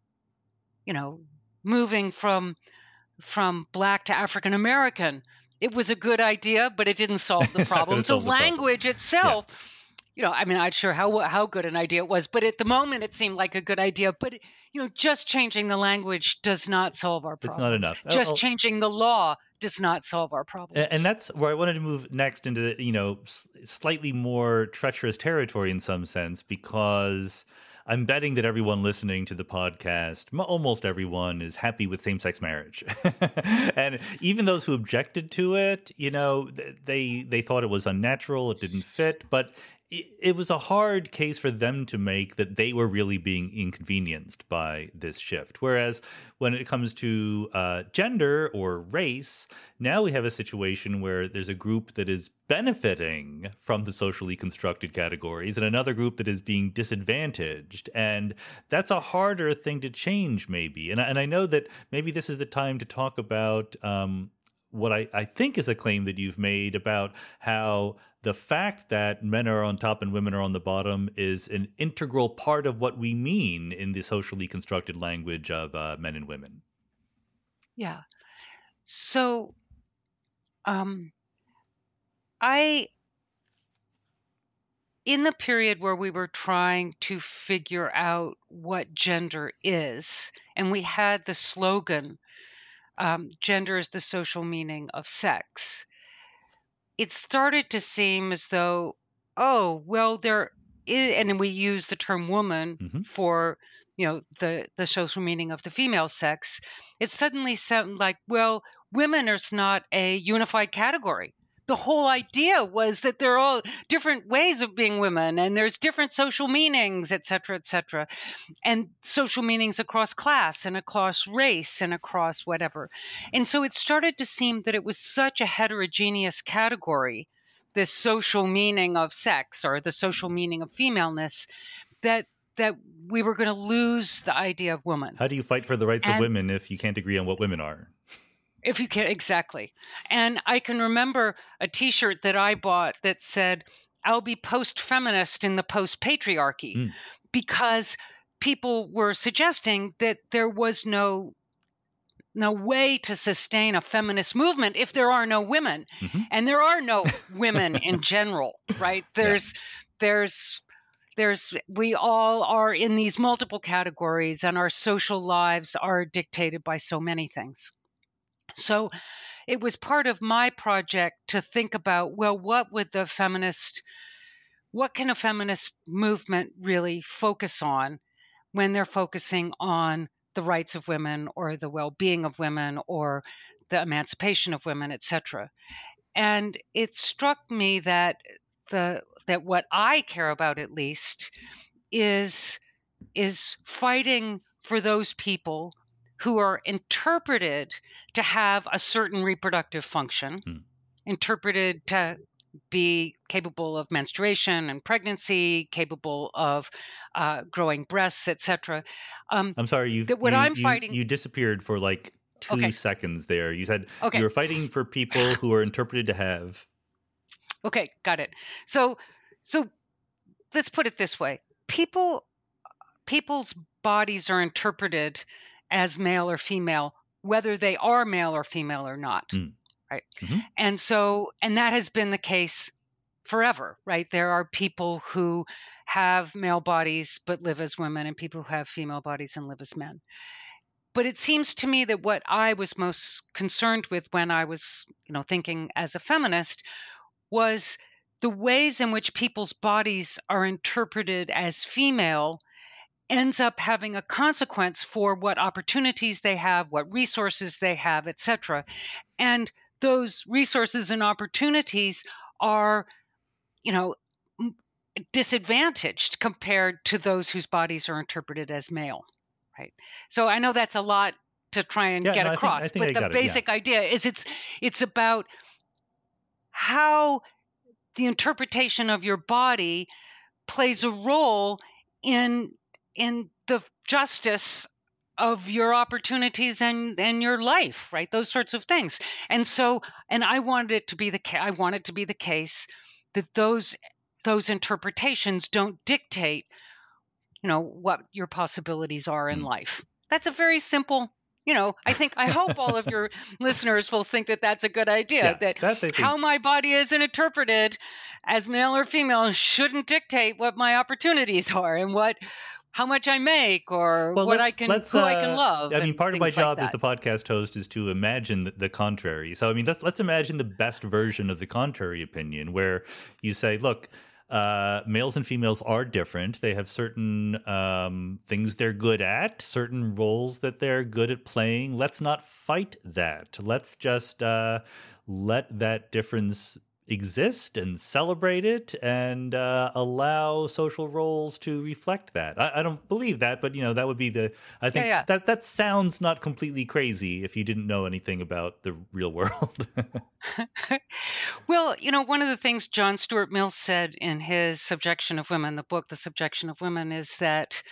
C: moving from Black to African American. It was a good idea, but it didn't solve the problem. So language itself, I'm not sure how good an idea it was, but at the moment it seemed like a good idea. But, just changing the language does not solve our problems.
A: It's not enough.
C: Just changing the law does not solve our problems.
A: And that's where I wanted to move next into, slightly more treacherous territory in some sense, because I'm betting that everyone listening to the podcast, almost everyone, is happy with same-sex marriage. And even those who objected to it, they thought it was unnatural, it didn't fit, but it was a hard case for them to make that they were really being inconvenienced by this shift. Whereas when it comes to gender or race, now we have a situation where there's a group that is benefiting from the socially constructed categories and another group that is being disadvantaged. And that's a harder thing to change, maybe. And I know that maybe this is the time to talk about what I think is a claim that you've made about how the fact that men are on top and women are on the bottom is an integral part of what we mean in the socially constructed language of men and women.
C: Yeah. So in the period where we were trying to figure out what gender is, and we had the slogan, gender is the social meaning of sex, it started to seem as though, there and then we use the term woman for, the social meaning of the female sex, it suddenly sounded like, well, women is not a unified category. The whole idea was that there are all different ways of being women, and there's different social meanings, et cetera, and social meanings across class and across race and across whatever. And so it started to seem that it was such a heterogeneous category, this social meaning of sex or the social meaning of femaleness, that we were going to lose the idea of woman.
A: How do you fight for the rights of women if you can't agree on what women are?
C: If you can, exactly. And I can remember a T-shirt that I bought that said, "I'll be post-feminist in the post-patriarchy," because people were suggesting that there was no way to sustain a feminist movement if there are no women. And there are no women in general, right? We all are in these multiple categories, and our social lives are dictated by so many things. So it was part of my project to think about, well, what can a feminist movement really focus on when they're focusing on the rights of women or the well-being of women or the emancipation of women, et cetera. And it struck me that what I care about, at least, is fighting for those people who are interpreted to have a certain reproductive function, interpreted to be capable of menstruation and pregnancy, capable of growing breasts, etc.
A: I'm sorry, you disappeared for like 2 seconds there. You said you were fighting for people who are interpreted to have.
C: Okay, got it. So let's put it this way: people's bodies are interpreted as male or female, whether they are male or female or not, right? And that has been the case forever, right? There are people who have male bodies but live as women, and people who have female bodies and live as men. But it seems to me that what I was most concerned with when I was, thinking as a feminist was the ways in which people's bodies are interpreted as female ends up having a consequence for what opportunities they have, what resources they have, et cetera. And those resources and opportunities are, disadvantaged compared to those whose bodies are interpreted as male, right? So I know that's a lot to try and get across, but the basic idea is it's about how the interpretation of your body plays a role in the justice of your opportunities and your life, right? Those sorts of things. And I wanted it to be the case that those interpretations don't dictate, what your possibilities are in life. That's a very simple, I hope all of your listeners will think that that's a good idea, how my body is interpreted as male or female shouldn't dictate what my opportunities are and how much I make or who I can love.
A: I mean, part of my job as the podcast host is to imagine the contrary. So, I mean, let's imagine the best version of the contrary opinion, where you say, look, males and females are different. They have certain things they're good at, certain roles that they're good at playing. Let's not fight that. Let's just let that difference exist and celebrate it and allow social roles to reflect that. I don't believe that, but that would be that sounds not completely crazy if you didn't know anything about the real world.
C: Well, one of the things John Stuart Mill said in his Subjection of Women, the book, The Subjection of Women, is that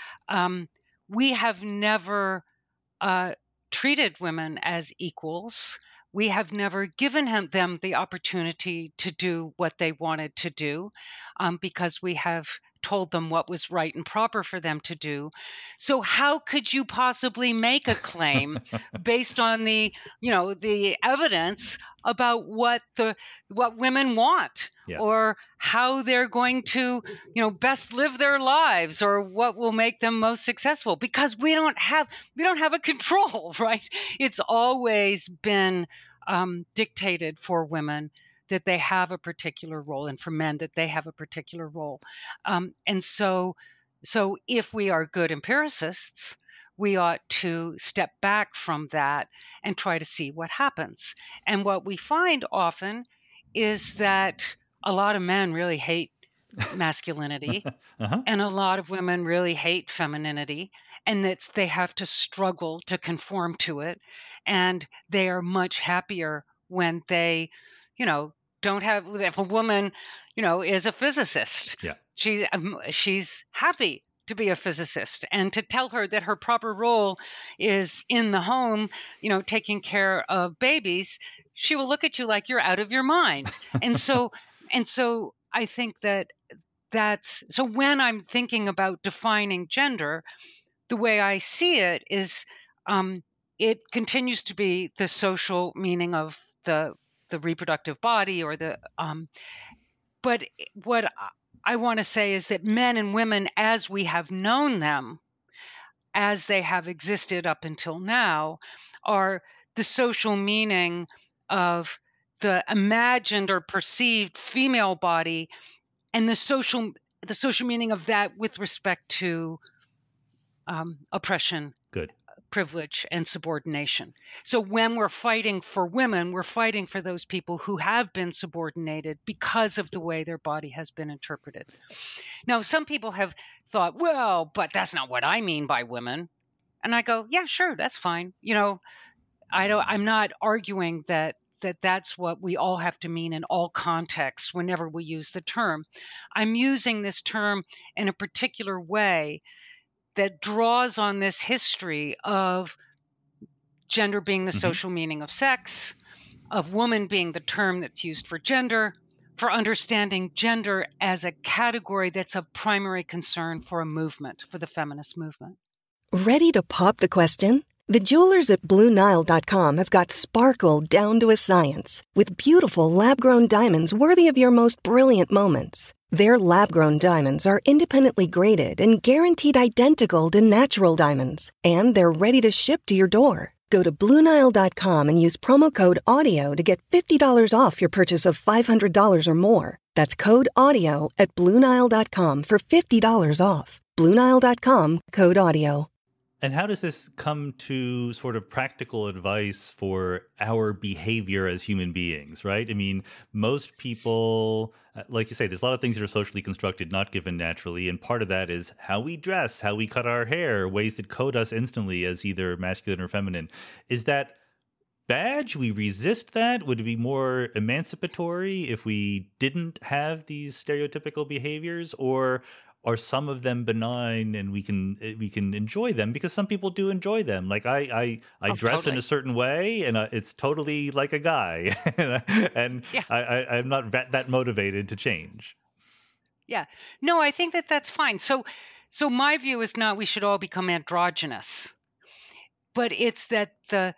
C: we have never treated women as equals. We have never given them the opportunity to do what they wanted to do because we have told them what was right and proper for them to do. So how could you possibly make a claim based on the evidence about what women want or how they're going to, best live their lives or what will make them most successful? Because we don't have a control, right? It's always been dictated for women that they have a particular role, and for men that they have a particular role. And so if we are good empiricists, we ought to step back from that and try to see what happens. And what we find often is that a lot of men really hate masculinity, and a lot of women really hate femininity, and that they have to struggle to conform to it. And they are much happier when they, don't have, if a woman, is a physicist.
A: Yeah.
C: She's happy to be a physicist, and to tell her that her proper role is in the home, taking care of babies, she will look at you like you're out of your mind. And so I think that's so when I'm thinking about defining gender, the way I see it is it continues to be the social meaning of the reproductive body, or but what I want to say is that men and women, as we have known them, as they have existed up until now, are the social meaning of the imagined or perceived female body, and the social meaning of that with respect to oppression,
A: Good.
C: privilege, and subordination. So when we're fighting for women, we're fighting for those people who have been subordinated because of the way their body has been interpreted. Now, some people have thought, well, but that's not what I mean by women. And I go, yeah, sure, that's fine. I'm not arguing that's what we all have to mean in all contexts whenever we use the term. I'm using this term in a particular way that draws on this history of gender being the social meaning of sex, of woman being the term that's used for gender, for understanding gender as a category that's of primary concern for a movement, for the feminist movement.
D: Ready to pop the question? The jewelers at BlueNile.com have got sparkle down to a science with beautiful lab-grown diamonds worthy of your most brilliant moments. Their lab-grown diamonds are independently graded and guaranteed identical to natural diamonds, and they're ready to ship to your door. Go to BlueNile.com and use promo code AUDIO to get $50 off your purchase of $500 or more. That's code AUDIO at BlueNile.com for $50 off. BlueNile.com, code AUDIO.
A: And how does this come to sort of practical advice for our behavior as human beings, right? I mean, most people, like you say, there's a lot of things that are socially constructed, not given naturally. And part of that is how we dress, how we cut our hair, ways that code us instantly as either masculine or feminine. Is that bad? Should we resist that? Would it be more emancipatory if we didn't have these stereotypical behaviors? Or are some of them benign and we can enjoy them? Because some people do enjoy them. Like I dress
C: totally.
A: in a certain way, and it's totally like a guy, and yeah. I'm not that motivated to change.
C: Yeah, no, I think that's fine. So my view is not we should all become androgynous, but it's that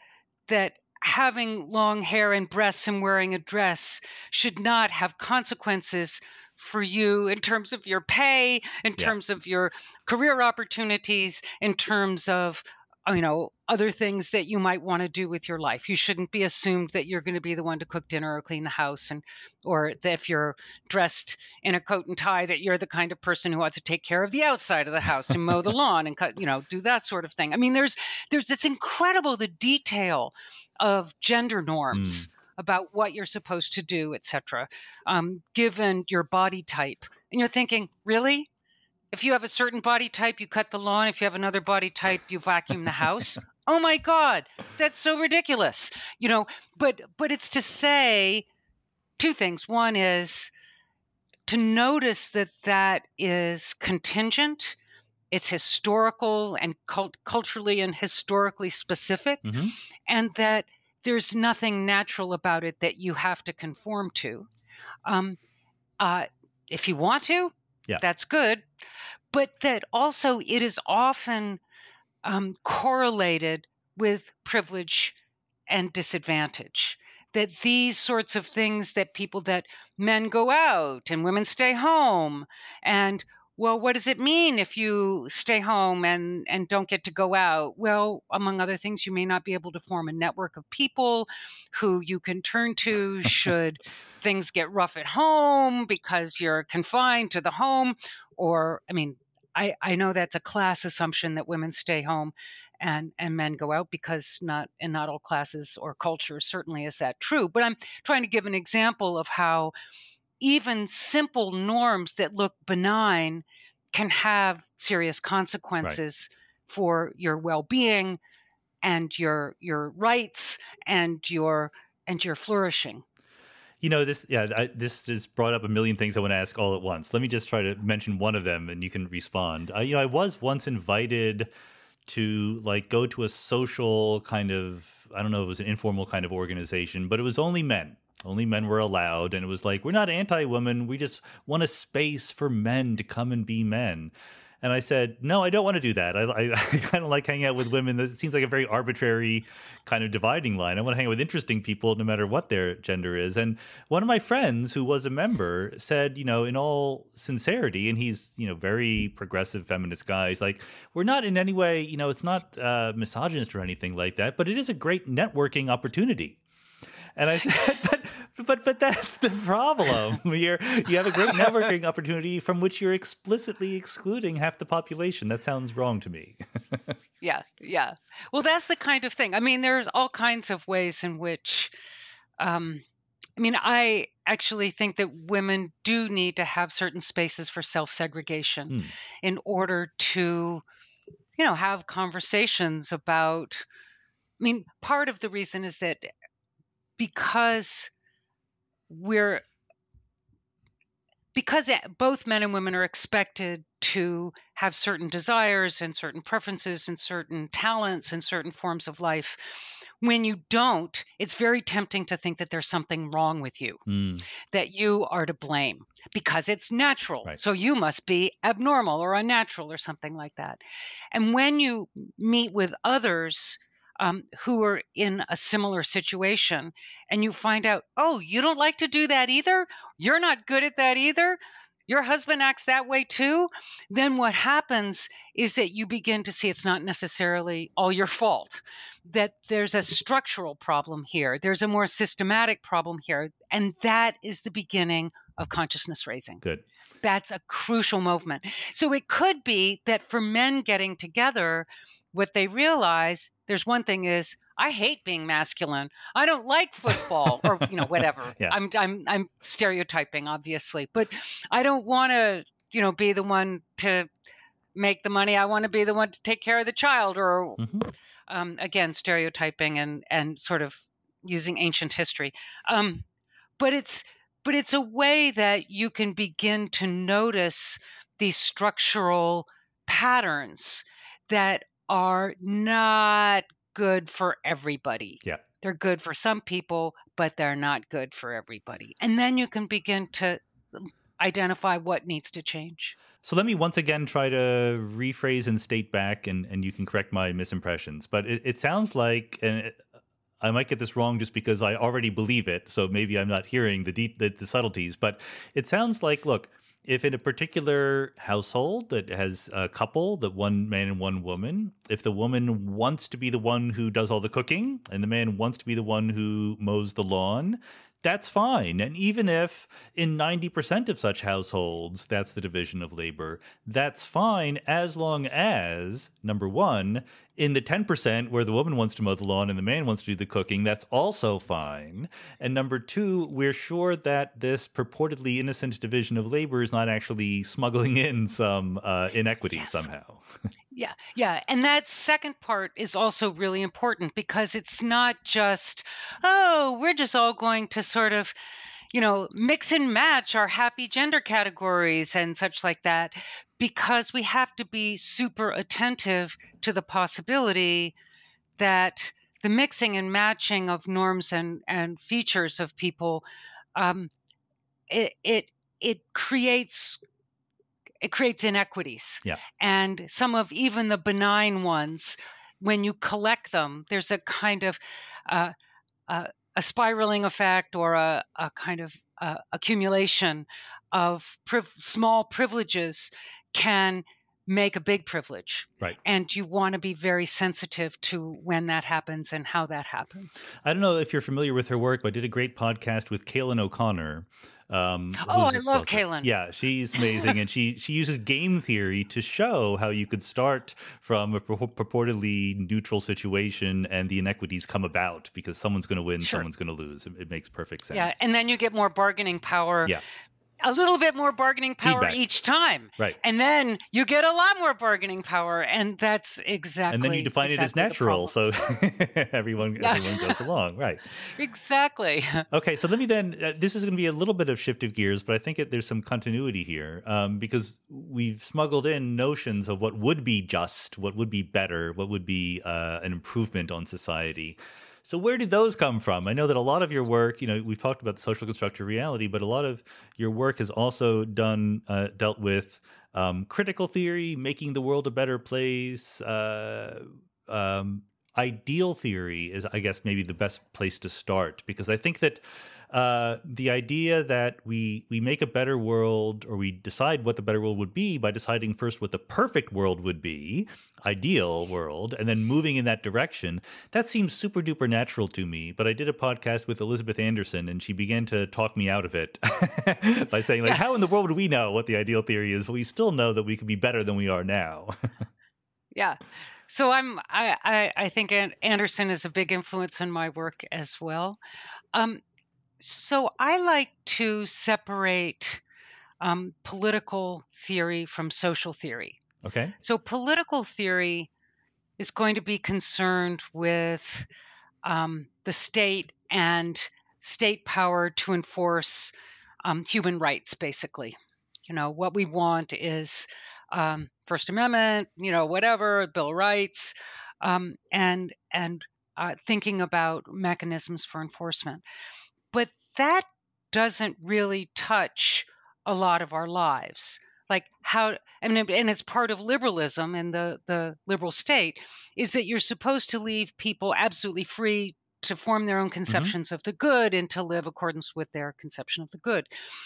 C: having long hair and breasts and wearing a dress should not have consequences for you in terms of your pay, in terms of your career opportunities, in terms of, other things that you might want to do with your life. You shouldn't be assumed that you're going to be the one to cook dinner or clean the house, or that if you're dressed in a coat and tie, that you're the kind of person who ought to take care of the outside of the house and mow the lawn and do that sort of thing. I mean, it's incredible, the detail of gender norms about what you're supposed to do, etc., given your body type. And you're thinking, really? If you have a certain body type, you cut the lawn. If you have another body type, you vacuum the house. Oh my God, that's so ridiculous. But it's to say two things. One is to notice that is contingent. It's historical and culturally and historically specific, and that there's nothing natural about it that you have to conform to. If you want to, that's good. But that also it is often correlated with privilege and disadvantage. That these sorts of things that men go out and women stay home, and well, what does it mean if you stay home and don't get to go out? Well, among other things, you may not be able to form a network of people who you can turn to should things get rough at home because you're confined to the home. Or, I mean, I know that's a class assumption that women stay home and men go out, because not all classes or cultures certainly is that true. But I'm trying to give an example of how even simple norms that look benign can have serious consequences for your well-being and your rights and your flourishing.
A: This has brought up a million things I want to ask all at once. Let me just try to mention one of them, and you can respond. I was once invited to go to a social kind of, I don't know, it was an informal kind of organization, but it was only men. Only men were allowed, and it was like, we're not anti-women, we just want a space for men to come and be men. And I said, no, I don't want to do that. I kind of like hanging out with women. It seems like a very arbitrary kind of dividing line. I want to hang out with interesting people no matter what their gender is. And one of my friends who was a member said, in all sincerity, and he's, very progressive feminist guy, he's like, we're not in any way, it's not misogynist or anything like that, but it is a great networking opportunity. And I said, but that's the problem. You have a great networking opportunity from which you're explicitly excluding half the population. That sounds wrong to me.
C: Yeah. Well, that's the kind of thing. I mean, there's all kinds of ways in which, I actually think that women do need to have certain spaces for self-segregation in order to, have conversations about, part of the reason is that because both men and women are expected to have certain desires and certain preferences and certain talents and certain forms of life. When you don't, it's very tempting to think that there's something wrong with you, that you are to blame because it's natural.
A: Right.
C: So you must be abnormal or unnatural or something like that. And when you meet with others who are in a similar situation, and you find out, oh, you don't like to do that either? You're not good at that either? Your husband acts that way too? Then what happens is that you begin to see it's not necessarily all your fault, that there's a structural problem here. There's a more systematic problem here. And that is the beginning of consciousness raising.
A: Good.
C: That's a crucial movement. So it could be that for men getting together, what they realize, there's one thing is, I hate being masculine. I don't like football or, whatever.
A: Yeah.
C: I'm stereotyping, obviously, but I don't want to, be the one to make the money. I want to be the one to take care of the child, or again, stereotyping and sort of using ancient history. But it's a way that you can begin to notice these structural patterns that are not good for everybody.
A: Yeah.
C: They're good for some people, but they're not good for everybody. And then you can begin to identify what needs to change.
A: So let me once again try to rephrase and state back, and you can correct my misimpressions. But it sounds like, and I might get this wrong just because I already believe it, so maybe I'm not hearing the subtleties, but it sounds like, look, if in a particular household that has a couple, that one man and one woman, if the woman wants to be the one who does all the cooking and the man wants to be the one who mows the lawn, that's fine. And even if in 90% of such households, that's the division of labor, that's fine as long as, number one, in the 10% where the woman wants to mow the lawn and the man wants to do the cooking, that's also fine. And number two, we're sure that this purportedly innocent division of labor is not actually smuggling in some inequity somehow.
C: Yeah. And that second part is also really important, because it's not just, oh, we're just all going to sort of, mix and match our happy gender categories and such like that, because we have to be super attentive to the possibility that the mixing and matching of norms and features of people, it creates inequities.
A: Yeah.
C: And some of even the benign ones, when you collect them, there's a kind of a spiraling effect, or a kind of accumulation of small privileges can make a big privilege.
A: Right.
C: And you want to be very sensitive to when that happens and how that happens.
A: I don't know if you're familiar with her work, but I did a great podcast with Kaylin O'Connor.
C: I love Kaylin.
A: Yeah, she's amazing. And she uses game theory to show how you could start from a purportedly neutral situation and the inequities come about because someone's going to win, someone's going to lose. It makes perfect sense.
C: Yeah, and then you get more bargaining power.
A: Yeah.
C: A little bit more bargaining power
A: Feedback.
C: each time.
A: Right.
C: And then you get a lot more bargaining power. And that's exactly.
A: And then you define it as natural. So everyone goes along. Right.
C: Exactly.
A: Okay. So let me then, this is going to be a little bit of shift of gears, but I think there's some continuity here because we've smuggled in notions of what would be just, what would be better, what would be an improvement on society. So where did those come from? I know that a lot of your work, we've talked about the social construct of reality, but a lot of your work has also dealt with critical theory, making the world a better place. Ideal theory is, I guess, maybe the best place to start, because I think that the idea that we make a better world, or we decide what the better world would be by deciding first what the perfect world would be, ideal world, and then moving in that direction, that seems super duper natural to me. But I did a podcast with Elizabeth Anderson, and she began to talk me out of it by saying, like, how in the world do we know what the ideal theory is? But we still know that we could be better than we are now.
C: Yeah. So I think Anderson is a big influence in my work as well. So I like to separate political theory from social theory.
A: Okay.
C: So political theory is going to be concerned with the state and state power to enforce human rights, basically. What we want is First Amendment, whatever, Bill of Rights, and thinking about mechanisms for enforcement. But that doesn't really touch a lot of our lives. Like and it's part of liberalism and the liberal state is that you're supposed to leave people absolutely free to form their own conceptions of the good and to live accordance with their conception of the good.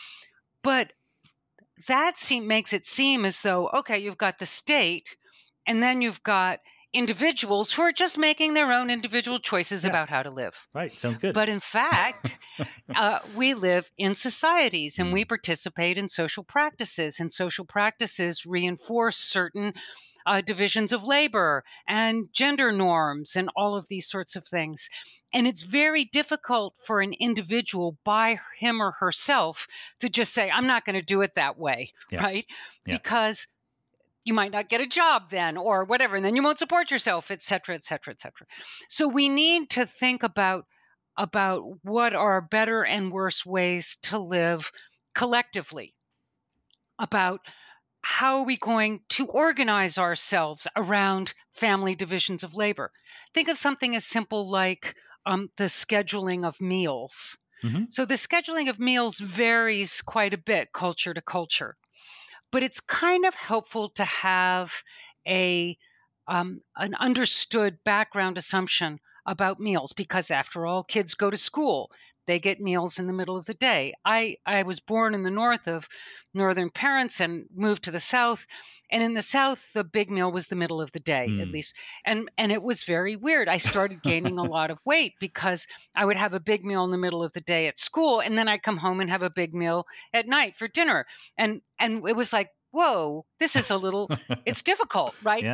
C: But that makes it seem as though, okay, you've got the state and then you've got individuals who are just making their own individual choices about how to live.
A: Right. Sounds good.
C: But in fact, we live in societies and we participate in social practices, and social practices reinforce certain divisions of labor and gender norms and all of these sorts of things. And it's very difficult for an individual by him or herself to just say, I'm not going to do it that way, right? Yeah. Because you might not get a job then or whatever, and then you won't support yourself, et cetera, et cetera, et cetera. So we need to think about what are better and worse ways to live collectively, about how are we going to organize ourselves around family divisions of labor. Think of something as simple like the scheduling of meals. Mm-hmm. So the scheduling of meals varies quite a bit culture to culture. But it's kind of helpful to have an understood background assumption about meals, because after all, kids go to school. They get meals in the middle of the day. I was born in the north of northern parents and moved to the south. And in the south, the big meal was the middle of the day, at least. And it was very weird. I started gaining a lot of weight because I would have a big meal in the middle of the day at school, and then I'd come home and have a big meal at night for dinner. And it was like, whoa, this is a little, it's difficult, right?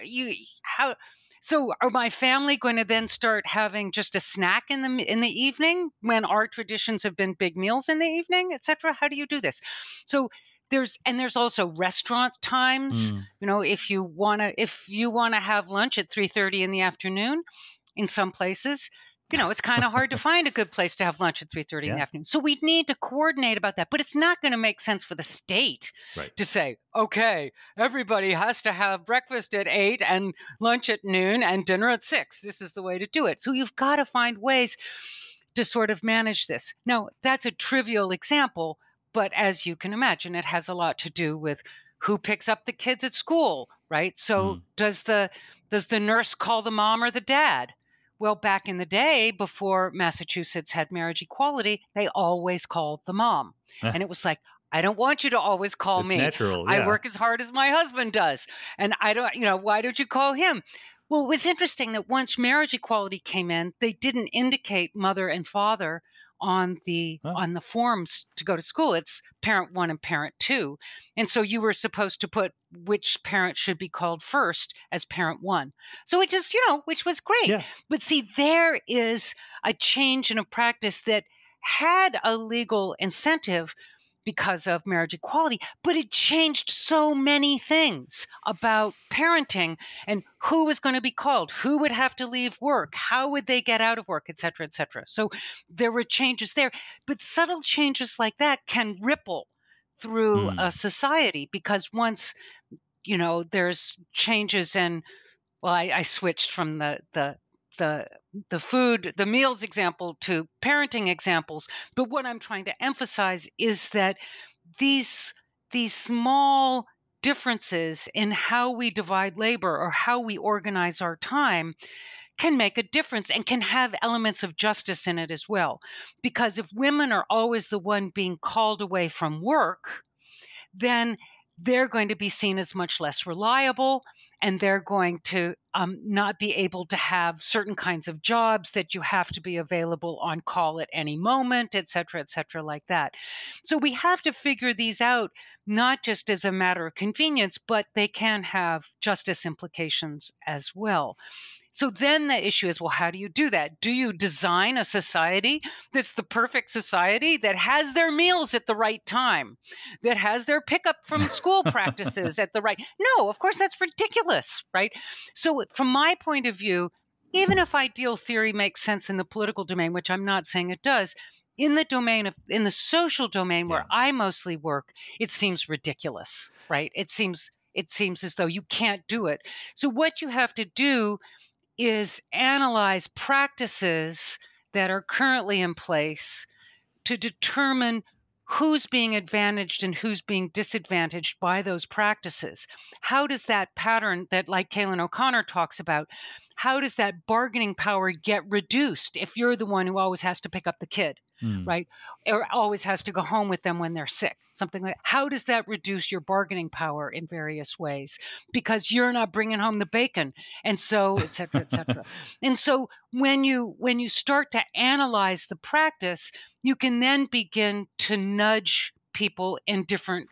A: Yeah.
C: So are my family going to then start having just a snack in the evening when our traditions have been big meals in the evening, et cetera? How do you do this? So there's also restaurant times. If you want to have lunch at 3:30 in the afternoon, in some places, it's kind of hard to find a good place to have lunch at 3:30 in the afternoon. So we need to coordinate about that. But it's not going to make sense for the state to say, okay, everybody has to have breakfast at 8 and lunch at noon and dinner at 6. This is the way to do it. So you've got to find ways to sort of manage this. Now, that's a trivial example, but as you can imagine, it has a lot to do with who picks up the kids at school, right? So does the nurse call the mom or the dad? Well, back in the day, before Massachusetts had marriage equality, they always called the mom. And it was like, I don't want you to always call me.
A: Natural.
C: I
A: Yeah.
C: work as hard as my husband does. And I don't, why don't you call him? Well, it was interesting that once marriage equality came in, they didn't indicate mother and father on the forms to go to school. It's parent 1 and parent 2. And so you were supposed to put which parent should be called first as parent 1. So it just, which was great.
A: Yeah.
C: But see, there is a change in a practice that had a legal incentive because of marriage equality, but it changed so many things about parenting and who was going to be called, who would have to leave work, how would they get out of work, et cetera, et cetera. So there were changes there, but subtle changes like that can ripple through a society because once, there's changes in, well, I switched from the food, the meals example to parenting examples. But what I'm trying to emphasize is that these small differences in how we divide labor or how we organize our time can make a difference and can have elements of justice in it as well. Because if women are always the one being called away from work, then they're going to be seen as much less reliable, and they're going to not be able to have certain kinds of jobs that you have to be available on call at any moment, et cetera, like that. So we have to figure these out, not just as a matter of convenience, but they can have justice implications as well. So then the issue is, well, how do you do that? Do you design a society that's the perfect society that has their meals at the right time, that has their pickup from school practices at the right? No, of course, that's ridiculous, right? So from my point of view, even if ideal theory makes sense in the political domain, which I'm not saying it does, in the social domain where I mostly work, it seems ridiculous, right? It seems as though you can't do it. So what you have to do is analyze practices that are currently in place to determine who's being advantaged and who's being disadvantaged by those practices. How does that pattern that, like Kaylin O'Connor talks about, how does that bargaining power get reduced if you're the one who always has to pick up the kid, right? Or always has to go home with them when they're sick, something like that. How does that reduce your bargaining power in various ways? Because you're not bringing home the bacon, and so, et cetera, et cetera. And so when you start to analyze the practice, you can then begin to nudge people in different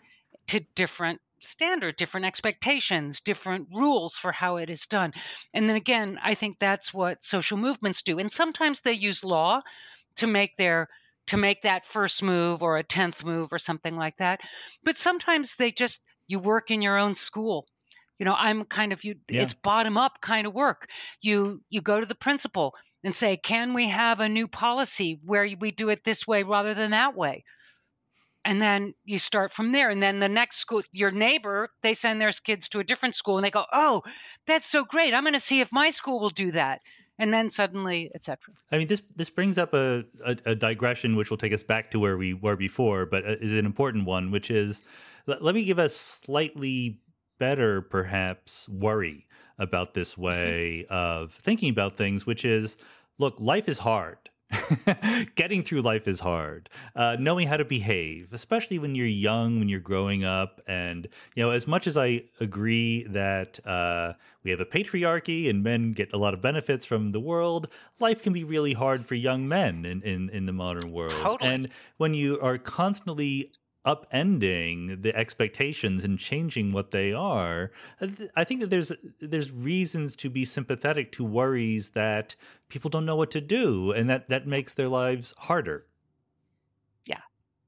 C: standard, different expectations, different rules for how it is done. And then again, I think that's what social movements do. And sometimes they use law to make that first move or a 10th move or something like that. But sometimes you work in your own school. I'm kind of it's bottom up kind of work. You go to the principal and say, can we have a new policy where we do it this way rather than that way? And then you start from there. And then the next school, your neighbor, they send their kids to a different school and they go, oh, that's so great. I'm going to see if my school will do that. And then suddenly, et cetera.
A: I mean, this brings up a digression, which will take us back to where we were before, but is an important one, which is, let me give a slightly better, perhaps, worry about this way of thinking about things, which is, look, life is hard. Getting through life is hard. Knowing how to behave, especially when you're young, when you're growing up. And, as much as I agree that we have a patriarchy and men get a lot of benefits from the world, life can be really hard for young men in the modern world.
C: Totally.
A: And when you are constantly upending the expectations and changing what they are, I think that there's reasons to be sympathetic to worries that people don't know what to do, and that makes their lives harder.
C: Yeah,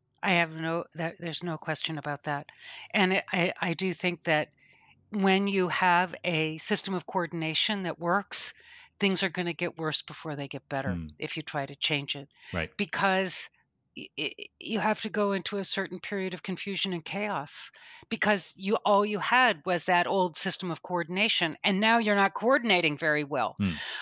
C: there's no question about that. And I do think that when you have a system of coordination that works, things are going to get worse before they get better if you try to change it.
A: Right.
C: Because you have to go into a certain period of confusion and chaos because all you had was that old system of coordination, and now you're not coordinating very well.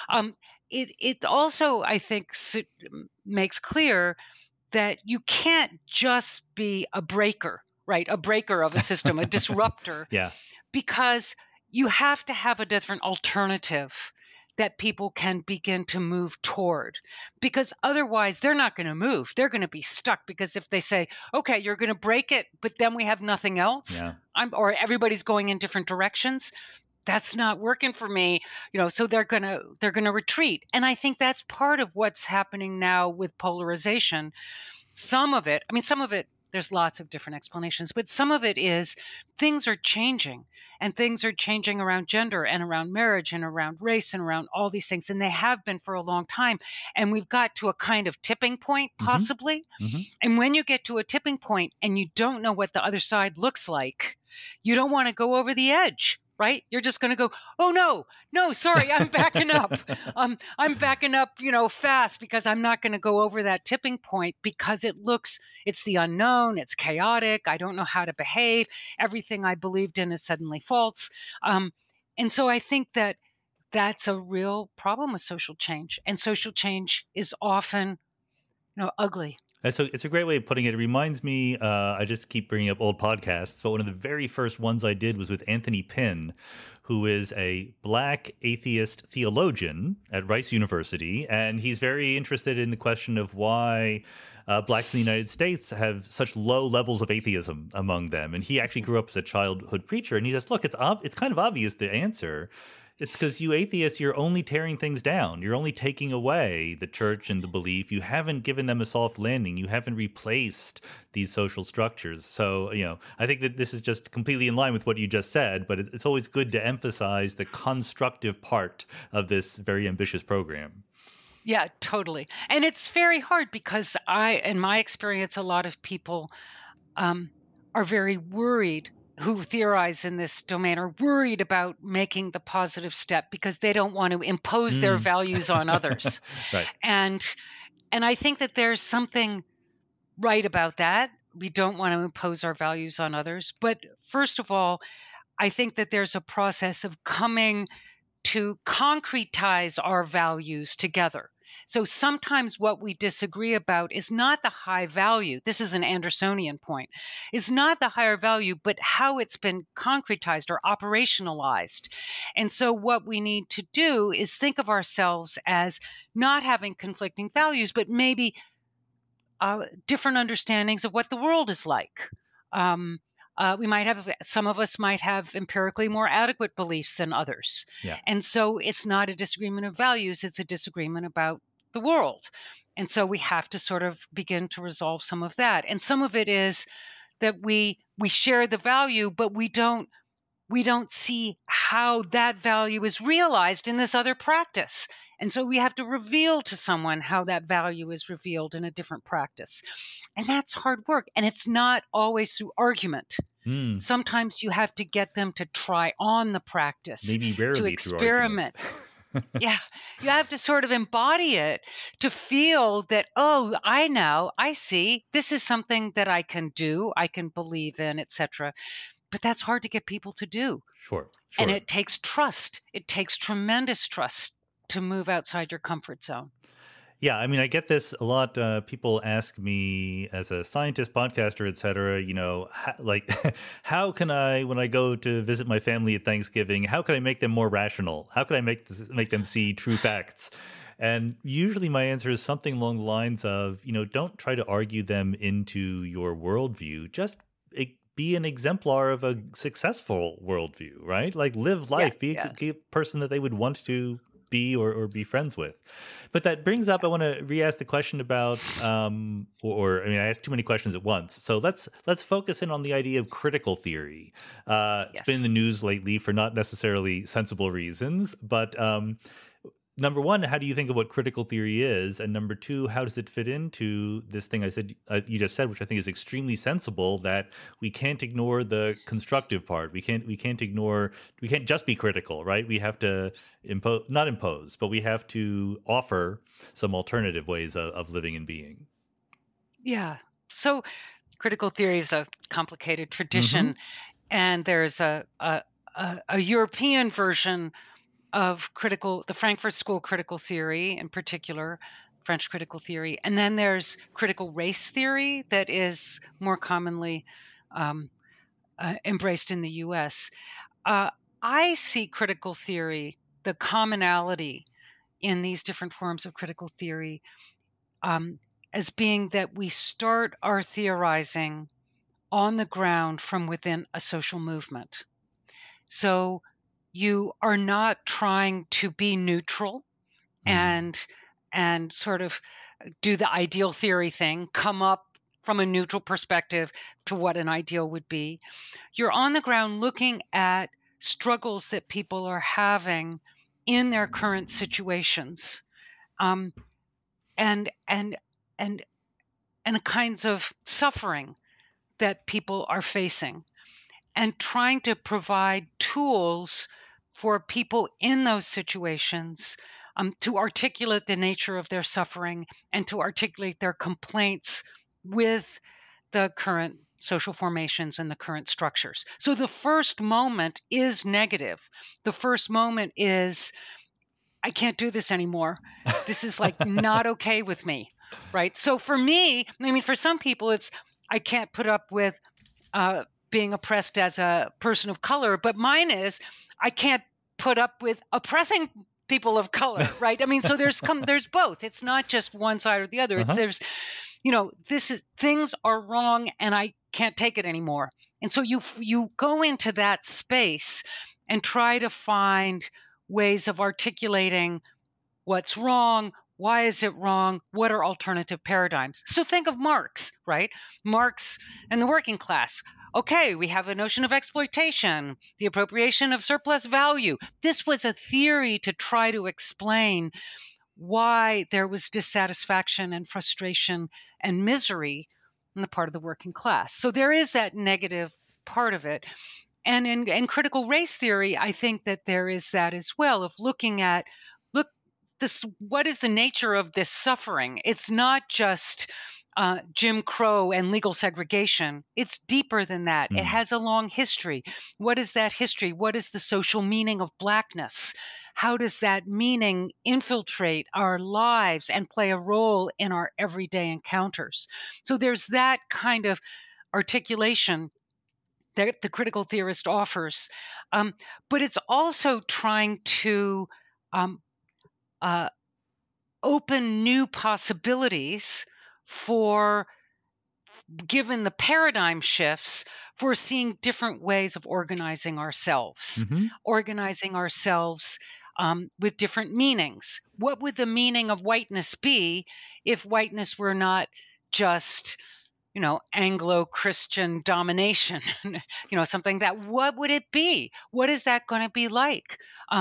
C: It also, I think, makes clear that you can't just be a breaker, right? A breaker of a system, a disruptor,
A: Yeah.
C: because you have to have a different alternative that people can begin to move toward, because otherwise they're not going to move. They're going to be stuck, because if they say, okay, you're going to break it, but then we have nothing else,
A: Yeah.
C: or everybody's going in different directions, that's not working for me, so they're going to retreat. And I think that's part of what's happening now with polarization. Some of it, there's lots of different explanations, but some of it is things are changing, and things are changing around gender and around marriage and around race and around all these things. And they have been for a long time. And we've got to a kind of tipping point, possibly.
A: Mm-hmm.
C: And when you get to a tipping point and you don't know what the other side looks like, you don't want to go over the edge. Right? You're just going to go, oh, no, sorry, I'm backing up. I'm backing up, fast, because I'm not going to go over that tipping point, because it's the unknown, it's chaotic. I don't know how to behave. Everything I believed in is suddenly false. And so I think that that's a real problem with social change. And social change is often, ugly.
A: So it's a great way of putting it. It reminds me, I just keep bringing up old podcasts, but one of the very first ones I did was with Anthony Pinn, who is a Black atheist theologian at Rice University. And he's very interested in the question of why Blacks in the United States have such low levels of atheism among them. And he actually grew up as a childhood preacher. And he says, look, it's kind of obvious the answer. It's because you atheists, you're only tearing things down. You're only taking away the church and the belief. You haven't given them a soft landing. You haven't replaced these social structures. So, I think that this is just completely in line with what you just said, but it's always good to emphasize the constructive part of this very ambitious program.
C: Yeah, totally. And it's very hard, because in my experience, a lot of people are very worried, who theorize in this domain, are worried about making the positive step, because they don't want to impose their values on others.
A: Right.
C: And I think that there's something right about that. We don't want to impose our values on others. But first of all, I think that there's a process of coming to concretize our values together. So sometimes what we disagree about is not the high value. This is an Andersonian point. Is not the higher value, but how it's been concretized or operationalized. And so what we need to do is think of ourselves as not having conflicting values, but maybe different understandings of what the world is like. Some of us might have empirically more adequate beliefs than others.
A: Yeah.
C: And so it's not a disagreement of values, it's a disagreement about the world. And so we have to sort of begin to resolve some of that. And some of it is that we share the value, but we don't see how that value is realized in this other practice. And so we have to reveal to someone how that value is revealed in a different practice. And that's hard work. And it's not always through argument. Sometimes you have to get them to try on the practice,
A: maybe rarely
C: to experiment. Yeah, you have to sort of embody it to feel that, oh, I see, this is something that I can do, I can believe in, etc. But that's hard to get people to do.
A: Sure.
C: And it takes trust. It takes tremendous trust to move outside your comfort zone.
A: Yeah, I get this a lot. People ask me as a scientist, podcaster, et cetera, how can I, when I go to visit my family at Thanksgiving, how can I make them more rational? How can I make them see true facts? And usually my answer is something along the lines of, don't try to argue them into your worldview. Just be an exemplar of a successful worldview, right? Like live life, be a person that they would want to be or be friends with. But that brings up, I want to re-ask the question about, I asked too many questions at once. So let's focus in on the idea of critical theory. It's been in the news lately for not necessarily sensible reasons, but number one, how do you think of what critical theory is? And number two, how does it fit into this thing you just said, which I think is extremely sensible, that we can't ignore the constructive part. We can't just be critical, right? We have to not impose, but we have to offer some alternative ways of living and being.
C: Yeah. So critical theory is a complicated tradition, and there's a European version of the Frankfurt School critical theory, in particular, French critical theory. And then there's critical race theory that is more commonly embraced in the US. I see critical theory, the commonality in these different forms of critical theory as being that we start our theorizing on the ground from within a social movement. So you are not trying to be neutral and sort of do the ideal theory thing, come up from a neutral perspective to what an ideal would be. You're on the ground looking at struggles that people are having in their current situations, and kinds of suffering that people are facing, and trying to provide tools for people in those situations to articulate the nature of their suffering and to articulate their complaints with the current social formations and the current structures. So the first moment is negative. The first moment is, I can't do this anymore. This is like not okay with me, right? So for me, I mean, for some people, it's, I can't put up with being oppressed as a person of color, but mine is, I can't put up with oppressing people of color, right? I mean, so there's both. It's not just one side or the other. It's there's, things are wrong and I can't take it anymore. And so you go into that space and try to find ways of articulating what's wrong, why is it wrong, what are alternative paradigms. So think of Marx, right? Marx and the working class. Okay, we have a notion of exploitation, the appropriation of surplus value. This was a theory to try to explain why there was dissatisfaction and frustration and misery on the part of the working class. So there is that negative part of it. And in critical race theory, I think that there is that as well, of looking at, what is the nature of this suffering? It's not just Jim Crow and legal segregation. It's deeper than that. It has a long history. What is that history? What is the social meaning of Blackness? How does that meaning infiltrate our lives and play a role in our everyday encounters? So there's that kind of articulation that the critical theorist offers. But it's also trying to open new possibilities for, given the paradigm shifts, for seeing different ways of organizing ourselves, with different meanings. What would the meaning of whiteness be if whiteness were not just, Anglo-Christian domination, something that, what would it be? What is that going to be like?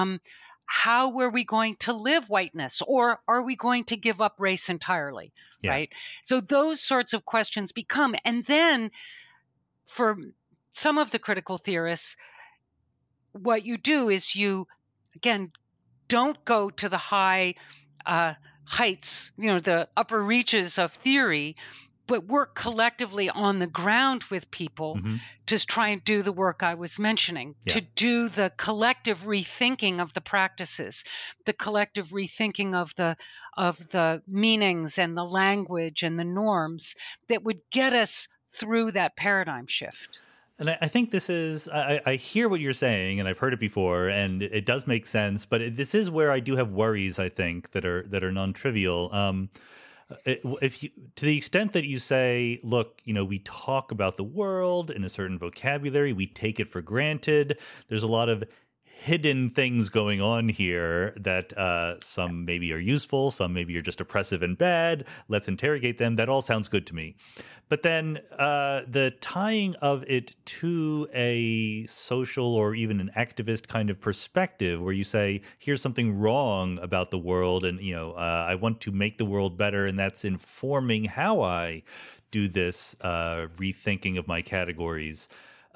C: How were we going to live whiteness? Or are we going to give up race entirely, right? So those sorts of questions become. And then for some of the critical theorists, what you do is you, again, don't go to the high heights, the upper reaches of theory, but work collectively on the ground with people to try and do the work I was mentioning, to do the collective rethinking of the practices, the collective rethinking of the meanings and the language and the norms that would get us through that paradigm shift.
A: And I think this is, I hear what you're saying, and I've heard it before, and it does make sense, but this is where I do have worries, I think, that are non-trivial. If you, to the extent that you say, look, we talk about the world in a certain vocabulary, we take it for granted. There's a lot of hidden things going on here that some maybe are useful, some maybe are just oppressive and bad. Let's interrogate them. That all sounds good to me. But then the tying of it to a social or even an activist kind of perspective where you say, here's something wrong about the world and, I want to make the world better, and that's informing how I do this rethinking of my categories.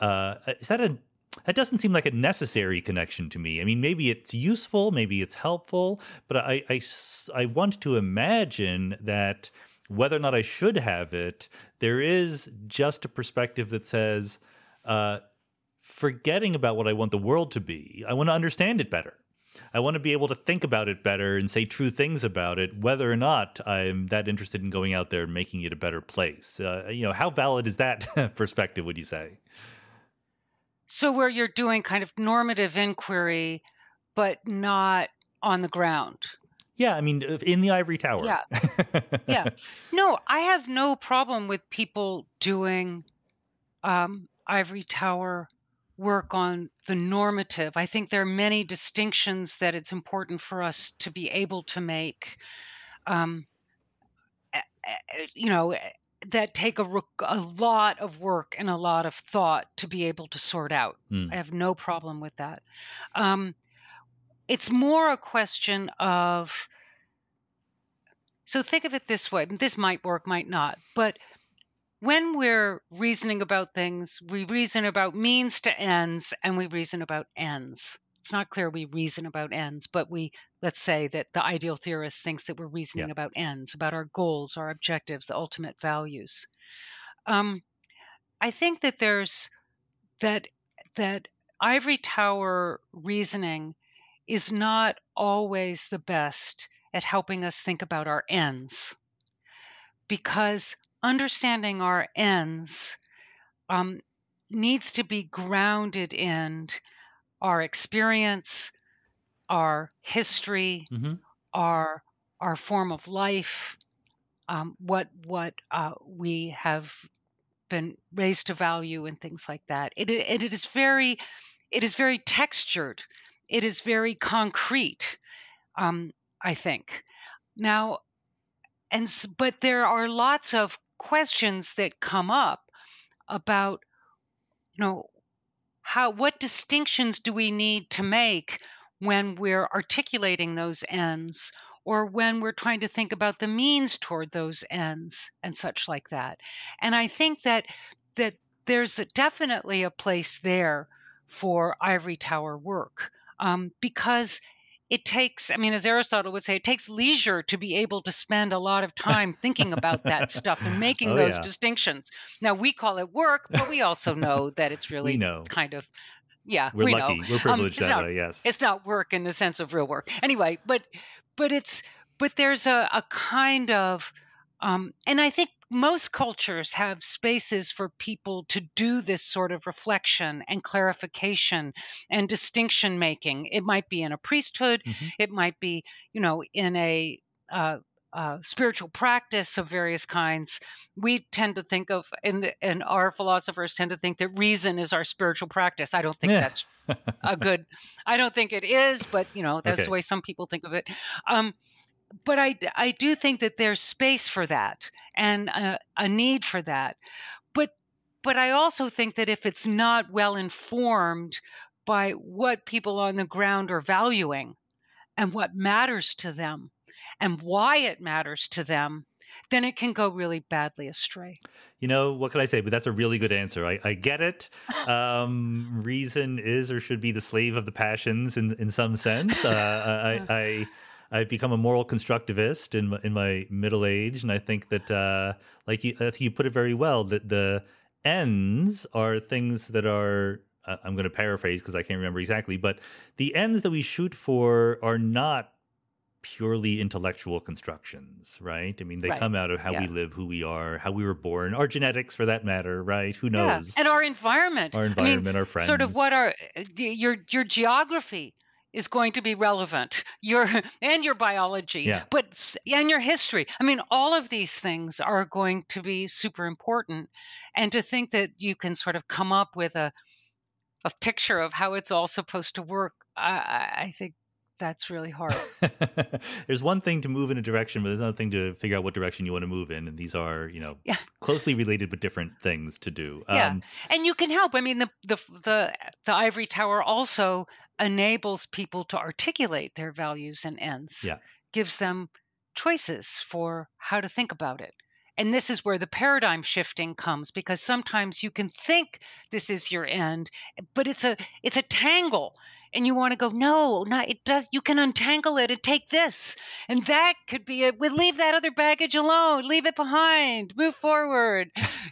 A: That doesn't seem like a necessary connection to me. I mean, maybe it's useful, maybe it's helpful, but I want to imagine that whether or not I should have it, there is just a perspective that says, forgetting about what I want the world to be, I want to understand it better. I want to be able to think about it better and say true things about it, whether or not I'm that interested in going out there and making it a better place. How valid is that perspective, would you say?
C: So where you're doing kind of normative inquiry but not on the ground.
A: Yeah, I mean, in the ivory tower.
C: Yeah. Yeah. No, I have no problem with people doing ivory tower work on the normative. I think there are many distinctions that it's important for us to be able to make, that take a lot of work and a lot of thought to be able to sort out. I have no problem with that. It's more a question of, so think of it this way, and this might work, might not, but when we're reasoning about things, we reason about means to ends and we reason about ends. It's not clear we reason about ends, but let's say that the ideal theorist thinks that we're reasoning about ends, about our goals, our objectives, the ultimate values. I think that there's that ivory tower reasoning is not always the best at helping us think about our ends, because understanding our ends needs to be grounded in our experience, our history, our form of life, what we have been raised to value, and things like that. It is very textured. It is very concrete, I think. Now, but there are lots of questions that come up about, what distinctions do we need to make when we're articulating those ends, or when we're trying to think about the means toward those ends and such like that. And I think that there's definitely a place there for ivory tower work, because it takes, as Aristotle would say, it takes leisure to be able to spend a lot of time thinking about that stuff and making those distinctions. Now, we call it work, but we also know that it's really kind of,
A: we're lucky. We're privileged that way, yes.
C: It's not work in the sense of real work. Anyway, but there's a kind of, and I think most cultures have spaces for people to do this sort of reflection and clarification and distinction making. It might be in a priesthood. It might be, in a spiritual practice of various kinds. We tend to think of, and our philosophers tend to think that reason is our spiritual practice. I don't think that's I don't think it is, but, that's the way some people think of it. But I do think that there's space for that and a need for that. But I also think that if it's not well informed by what people on the ground are valuing and what matters to them and why it matters to them, then it can go really badly astray.
A: What can I say? But that's a really good answer. I get it. Reason is or should be the slave of the passions in some sense. I've become a moral constructivist in my middle age, and I think that, I think you put it very well, that the ends are things that are, I'm going to paraphrase because I can't remember exactly, but the ends that we shoot for are not purely intellectual constructions, right? They come out of how we live, who we are, how we were born, our genetics for that matter, right? Who knows?
C: And our environment.
A: Our friends.
C: Sort of what your geography is going to be relevant, your biology, and your history. All of these things are going to be super important. And to think that you can sort of come up with a picture of how it's all supposed to work, I think that's really hard.
A: There's one thing to move in a direction, but there's another thing to figure out what direction you want to move in. And these are, closely related but different things to do.
C: And you can help. The ivory tower also enables people to articulate their values and ends. Gives them choices for how to think about it. And this is where the paradigm shifting comes, because sometimes you can think this is your end, but it's a tangle. And you want to go, no, it does. You can untangle it and take this. And that could be it. We'll leave that other baggage alone. Leave it behind. Move forward.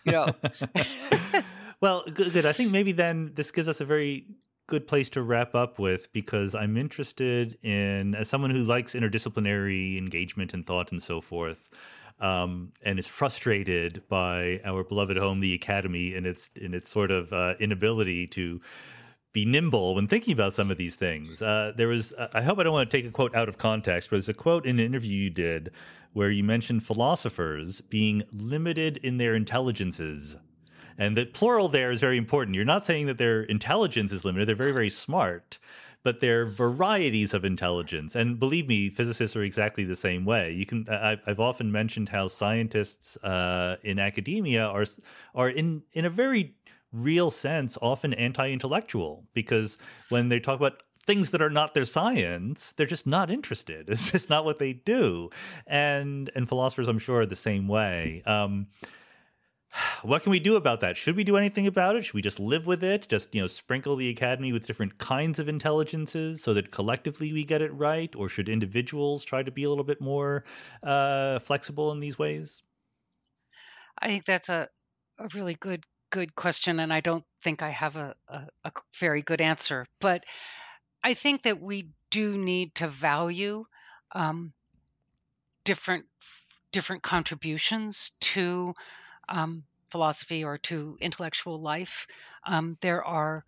A: Well, good. I think maybe then this gives us a very good place to wrap up with, because I'm interested in, as someone who likes interdisciplinary engagement and thought and so forth, and is frustrated by our beloved home, the academy, and its sort of inability to be nimble when thinking about some of these things. There was, I hope I don't want to take a quote out of context, but there's a quote in an interview you did where you mentioned philosophers being limited in their intelligences. And the plural there is very important. You're not saying that their intelligence is limited. They're very, very smart, but they're varieties of intelligence. And believe me, physicists are exactly the same way. You can. I've often mentioned how scientists in academia are in a very real sense often anti-intellectual, because when they talk about things that are not their science, they're just not interested. It's just not what they do. And philosophers, I'm sure, are the same way. What can we do about that? Should we do anything about it? Should we just live with it? Just, sprinkle the academy with different kinds of intelligences so that collectively we get it right? Or should individuals try to be a little bit more flexible in these ways?
C: I think that's a really good question, and I don't think I have a very good answer. But I think that we do need to value different contributions to philosophy or to intellectual life. There are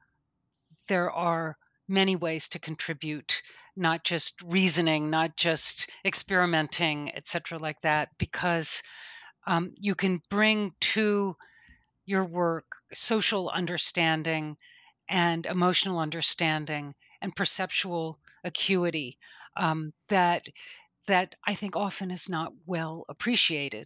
C: many ways to contribute, not just reasoning, not just experimenting, etc., like that, because you can bring to your work social understanding and emotional understanding and perceptual acuity that I think often is not well appreciated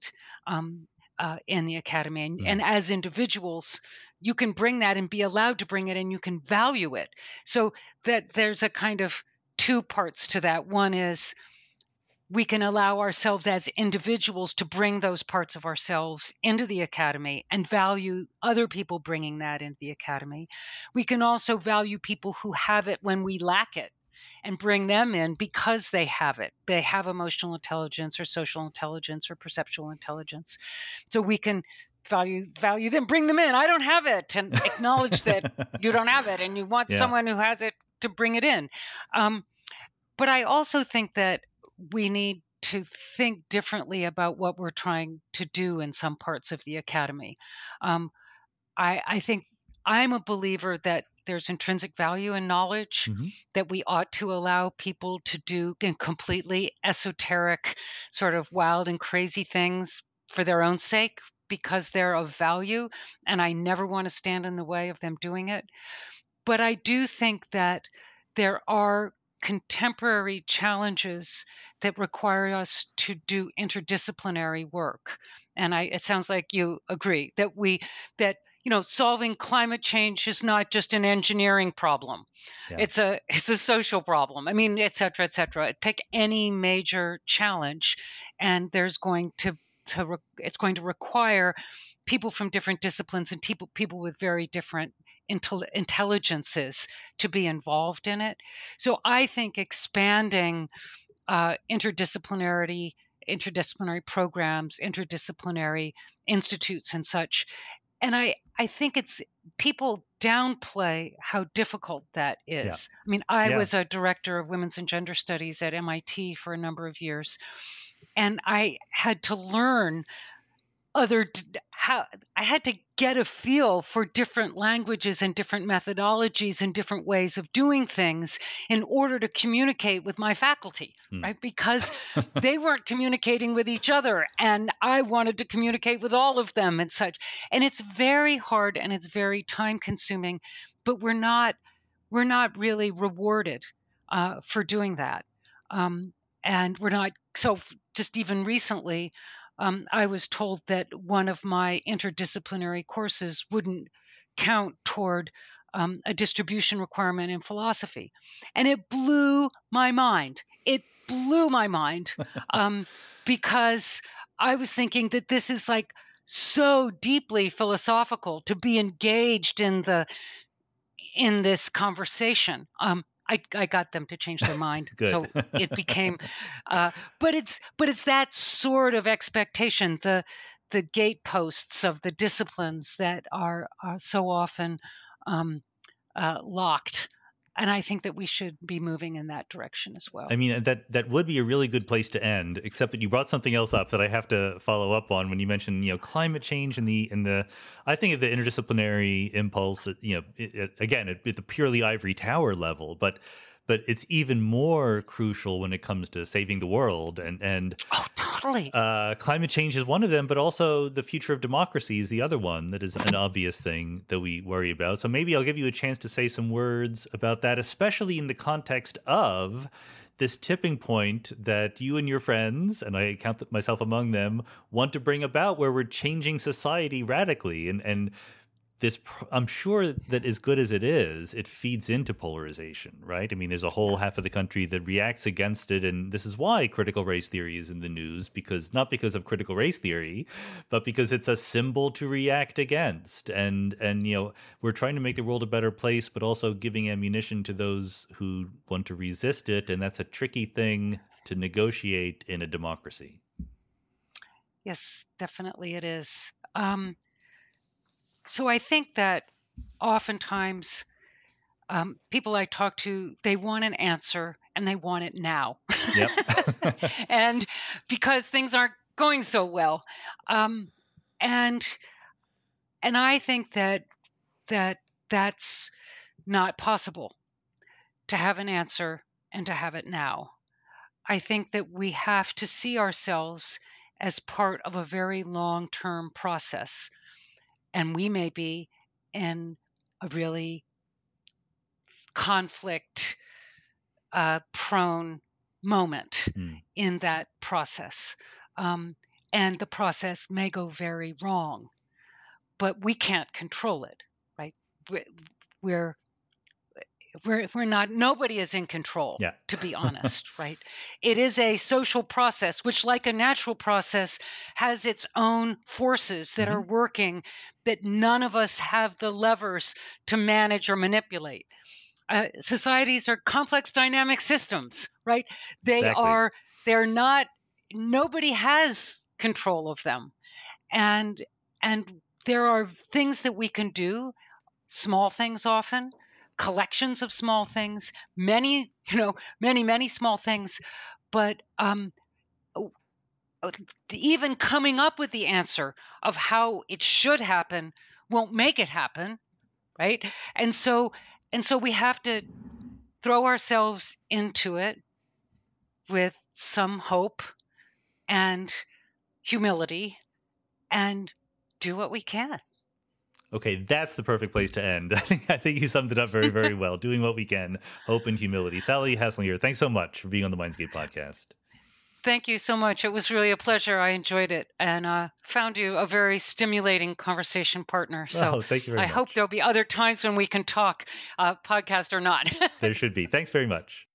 C: in the academy. And as individuals, you can bring that and be allowed to bring it, and you can value it. So that there's a kind of two parts to that. One is we can allow ourselves as individuals to bring those parts of ourselves into the academy and value other people bringing that into the academy. We can also value people who have it when we lack it and bring them in because they have it. They have emotional intelligence or social intelligence or perceptual intelligence. So we can value them, bring them in. I don't have it, and acknowledge that you don't have it and you want someone who has it to bring it in. But I also think that we need to think differently about what we're trying to do in some parts of the academy. I think I'm a believer that there's intrinsic value in knowledge, that we ought to allow people to do completely esoteric, sort of wild and crazy things for their own sake because they're of value, and I never want to stand in the way of them doing it. But I do think that there are contemporary challenges that require us to do interdisciplinary work. And it sounds like you agree that solving climate change is not just an engineering problem. Yeah. It's a social problem. I mean, et cetera, et cetera. Pick any major challenge, and there's going to it's going to require people from different disciplines and people with very different intelligences to be involved in it. So I think expanding interdisciplinary programs, interdisciplinary institutes and such. And I think people downplay how difficult that is. Yeah. I mean, I was a director of women's and gender studies at MIT for a number of years, and I had to learn I had to get a feel for different languages and different methodologies and different ways of doing things in order to communicate with my faculty, right? Because they weren't communicating with each other, and I wanted to communicate with all of them and such. And it's very hard and it's very time consuming, but we're not really rewarded for doing that. And we're not. So just even recently, I was told that one of my interdisciplinary courses wouldn't count toward a distribution requirement in philosophy. And it blew my mind. Because I was thinking that this is like so deeply philosophical to be engaged in this conversation. I got them to change their mind, so it became. But it's that sort of expectation, the gateposts of the disciplines that are so often locked I think that we should be moving in that direction as well.
A: I mean, that would be a really good place to end, except that you brought something else up that I have to follow up on when you mentioned, climate change and the I think of the interdisciplinary impulse, again, at the purely ivory tower level, but it's even more crucial when it comes to saving the world and
C: oh, totally.
A: Climate change is one of them, but also the future of democracy is the other one that is an obvious thing that we worry about. So maybe I'll give you a chance to say some words about that, especially in the context of this tipping point that you and your friends, and I count myself among them, want to bring about, where we're changing society radically. And this, I'm sure that as good as it is, it feeds into polarization, right? I mean, there's a whole half of the country that reacts against it. And this is why critical race theory is in the news, not because of critical race theory, but because it's a symbol to react against. And we're trying to make the world a better place, but also giving ammunition to those who want to resist it. And that's a tricky thing to negotiate in a democracy.
C: Yes, definitely it is. So I think that oftentimes people I talk to, they want an answer and they want it now.
A: Yep.
C: And because things aren't going so well. And I think that's not possible, to have an answer and to have it now. I think that we have to see ourselves as part of a very long-term process. And we may be in a really conflict-prone moment in that process. And the process may go very wrong, but we can't control it, right? We're not, nobody is in control, to be honest, right? It is a social process, which, like a natural process, has its own forces that are working that none of us have the levers to manage or manipulate. Societies are complex dynamic systems, right? They're not, nobody has control of them. And there are things that we can do, small things often, collections of small things, many small things, but even coming up with the answer of how it should happen won't make it happen, right? And so we have to throw ourselves into it with some hope and humility and do what we can.
A: Okay, that's the perfect place to end. I think you summed it up very, very well. Doing what we can, hope and humility. Sally Haslanger, thanks so much for being on the Mindscape podcast.
C: Thank you so much. It was really a pleasure. I enjoyed it and found you a very stimulating conversation partner. So
A: thank you very much.
C: I hope there'll be other times when we can talk, podcast or not.
A: There should be. Thanks very much.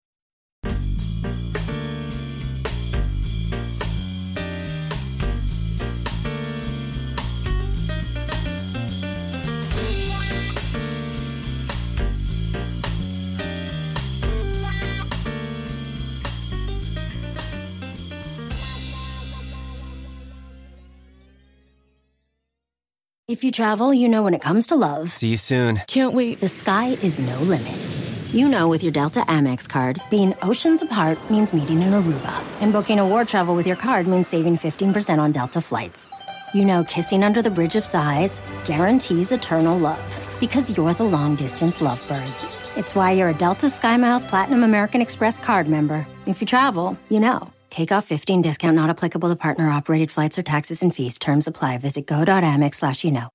E: If you travel, you know when it comes to love.
F: See you soon.
E: Can't wait. The sky is no limit. You know with your Delta Amex card, being oceans apart means meeting in Aruba. And booking award travel with your card means saving 15% on Delta flights. You know kissing under the Bridge of Sighs guarantees eternal love. Because you're the long-distance lovebirds. It's why you're a Delta SkyMiles Platinum American Express card member. If you travel, you know. Take off 15 discount not applicable to partner-operated flights or taxes and fees. Terms apply. Visit go.amex/you know.